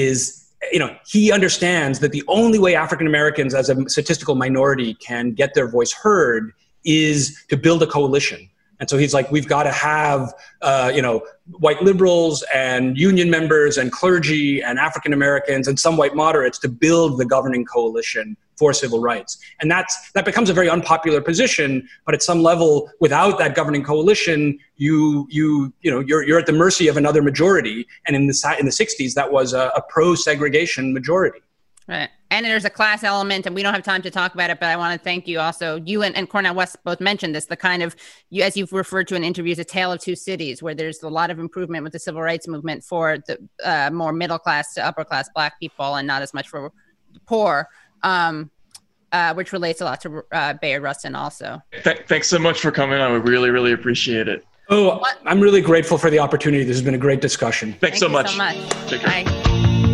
understands that the only way African Americans as a statistical minority can get their voice heard is to build a coalition. And so he's like, we've got to have, white liberals and union members and clergy and African Americans and some white moderates to build the governing coalition for civil rights. And that becomes a very unpopular position, but at some level, without that governing coalition, you're at the mercy of another majority. And in the 60s, that was a pro-segregation majority. Right. And there's a class element, and we don't have time to talk about it, but I want to thank you also. You and Cornel West both mentioned this, the kind of, as you've referred to in interviews, a tale of two cities, where there's a lot of improvement with the civil rights movement for the more middle class to upper class Black people, and not as much for the poor, which relates a lot to Bayard Rustin also. Thanks so much for coming on. We really, really appreciate it. Oh, I'm really grateful for the opportunity. This has been a great discussion. Thanks so much. Take care. Bye.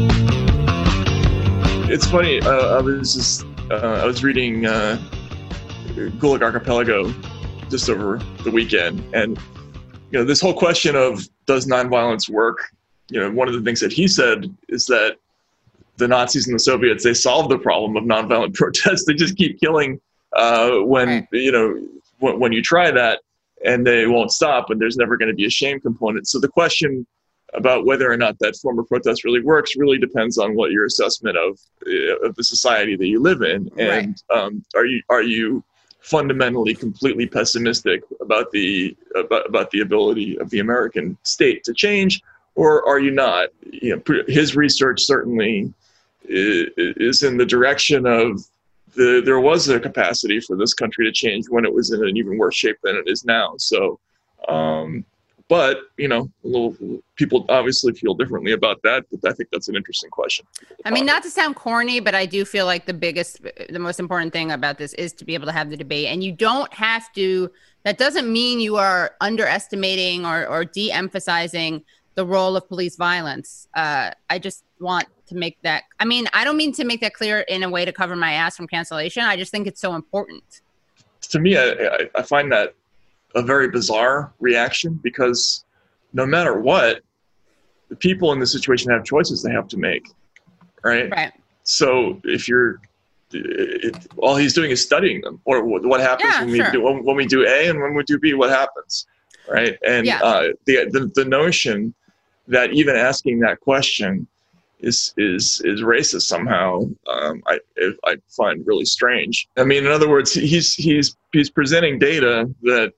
It's funny. I was reading Gulag Archipelago just over the weekend, and this whole question of does nonviolence work? One of the things that he said is that the Nazis and the Soviets, they solved the problem of nonviolent protests. They just keep killing when you try that, and they won't stop, and there's never going to be a shame component. So the question about whether or not that form of protest really works really depends on what your assessment of the society that you live in. And are you fundamentally completely pessimistic about the ability of the American state to change, or are you not? His research certainly is in the direction of there was a capacity for this country to change when it was in an even worse shape than it is now. So, but people obviously feel differently about that. But I think that's an interesting question. I mean, not to sound corny, but I do feel like the most important thing about this is to be able to have the debate. And you don't have to, that doesn't mean you are underestimating or de-emphasizing the role of police violence. I just want to make that, I don't mean to make that clear in a way to cover my ass from cancellation. I just think it's so important. To me, I find that a very bizarre reaction, because no matter what, the people in the situation have choices they have to make, right? Right. So if all he's doing is studying them, or what happens when we do A and when we do B, what happens, right? And the notion that even asking that question is racist somehow, I find really strange. I mean, in other words, he's presenting data that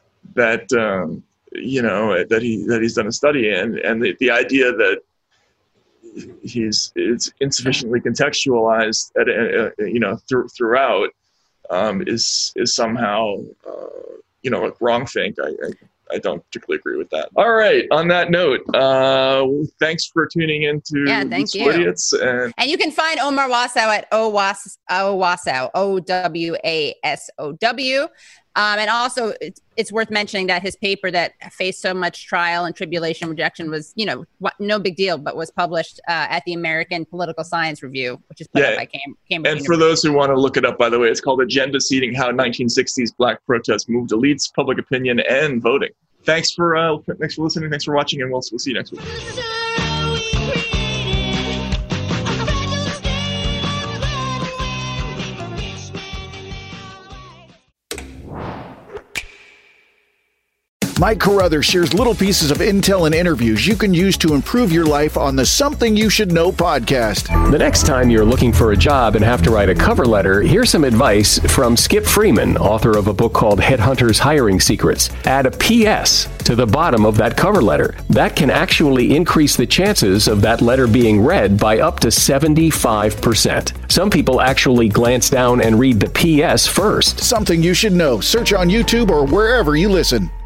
he's done a study in, and the idea that it's insufficiently contextualized throughout is somehow a wrongthink. I don't particularly agree with that. All right. On that note, thanks for tuning into Useful Idiots. And you can find Omar Wasow at Wasow, OWASOW. And also, it's worth mentioning that his paper that faced so much trial and tribulation and rejection was, no big deal, but was published at the American Political Science Review, which is put up by Cambridge University. For those who want to look it up, by the way, it's called Agenda Seeding: How 1960s Black Protests Moved Elites, Public Opinion, and Voting. Thanks for listening. Thanks for watching, and we'll see you next week. Mike Carruthers shares little pieces of intel and interviews you can use to improve your life on the Something You Should Know podcast. The next time you're looking for a job and have to write a cover letter, here's some advice from Skip Freeman, author of a book called Headhunters Hiring Secrets. Add a PS to the bottom of that cover letter. That can actually increase the chances of that letter being read by up to 75%. Some people actually glance down and read the PS first. Something You Should Know. Search on YouTube or wherever you listen.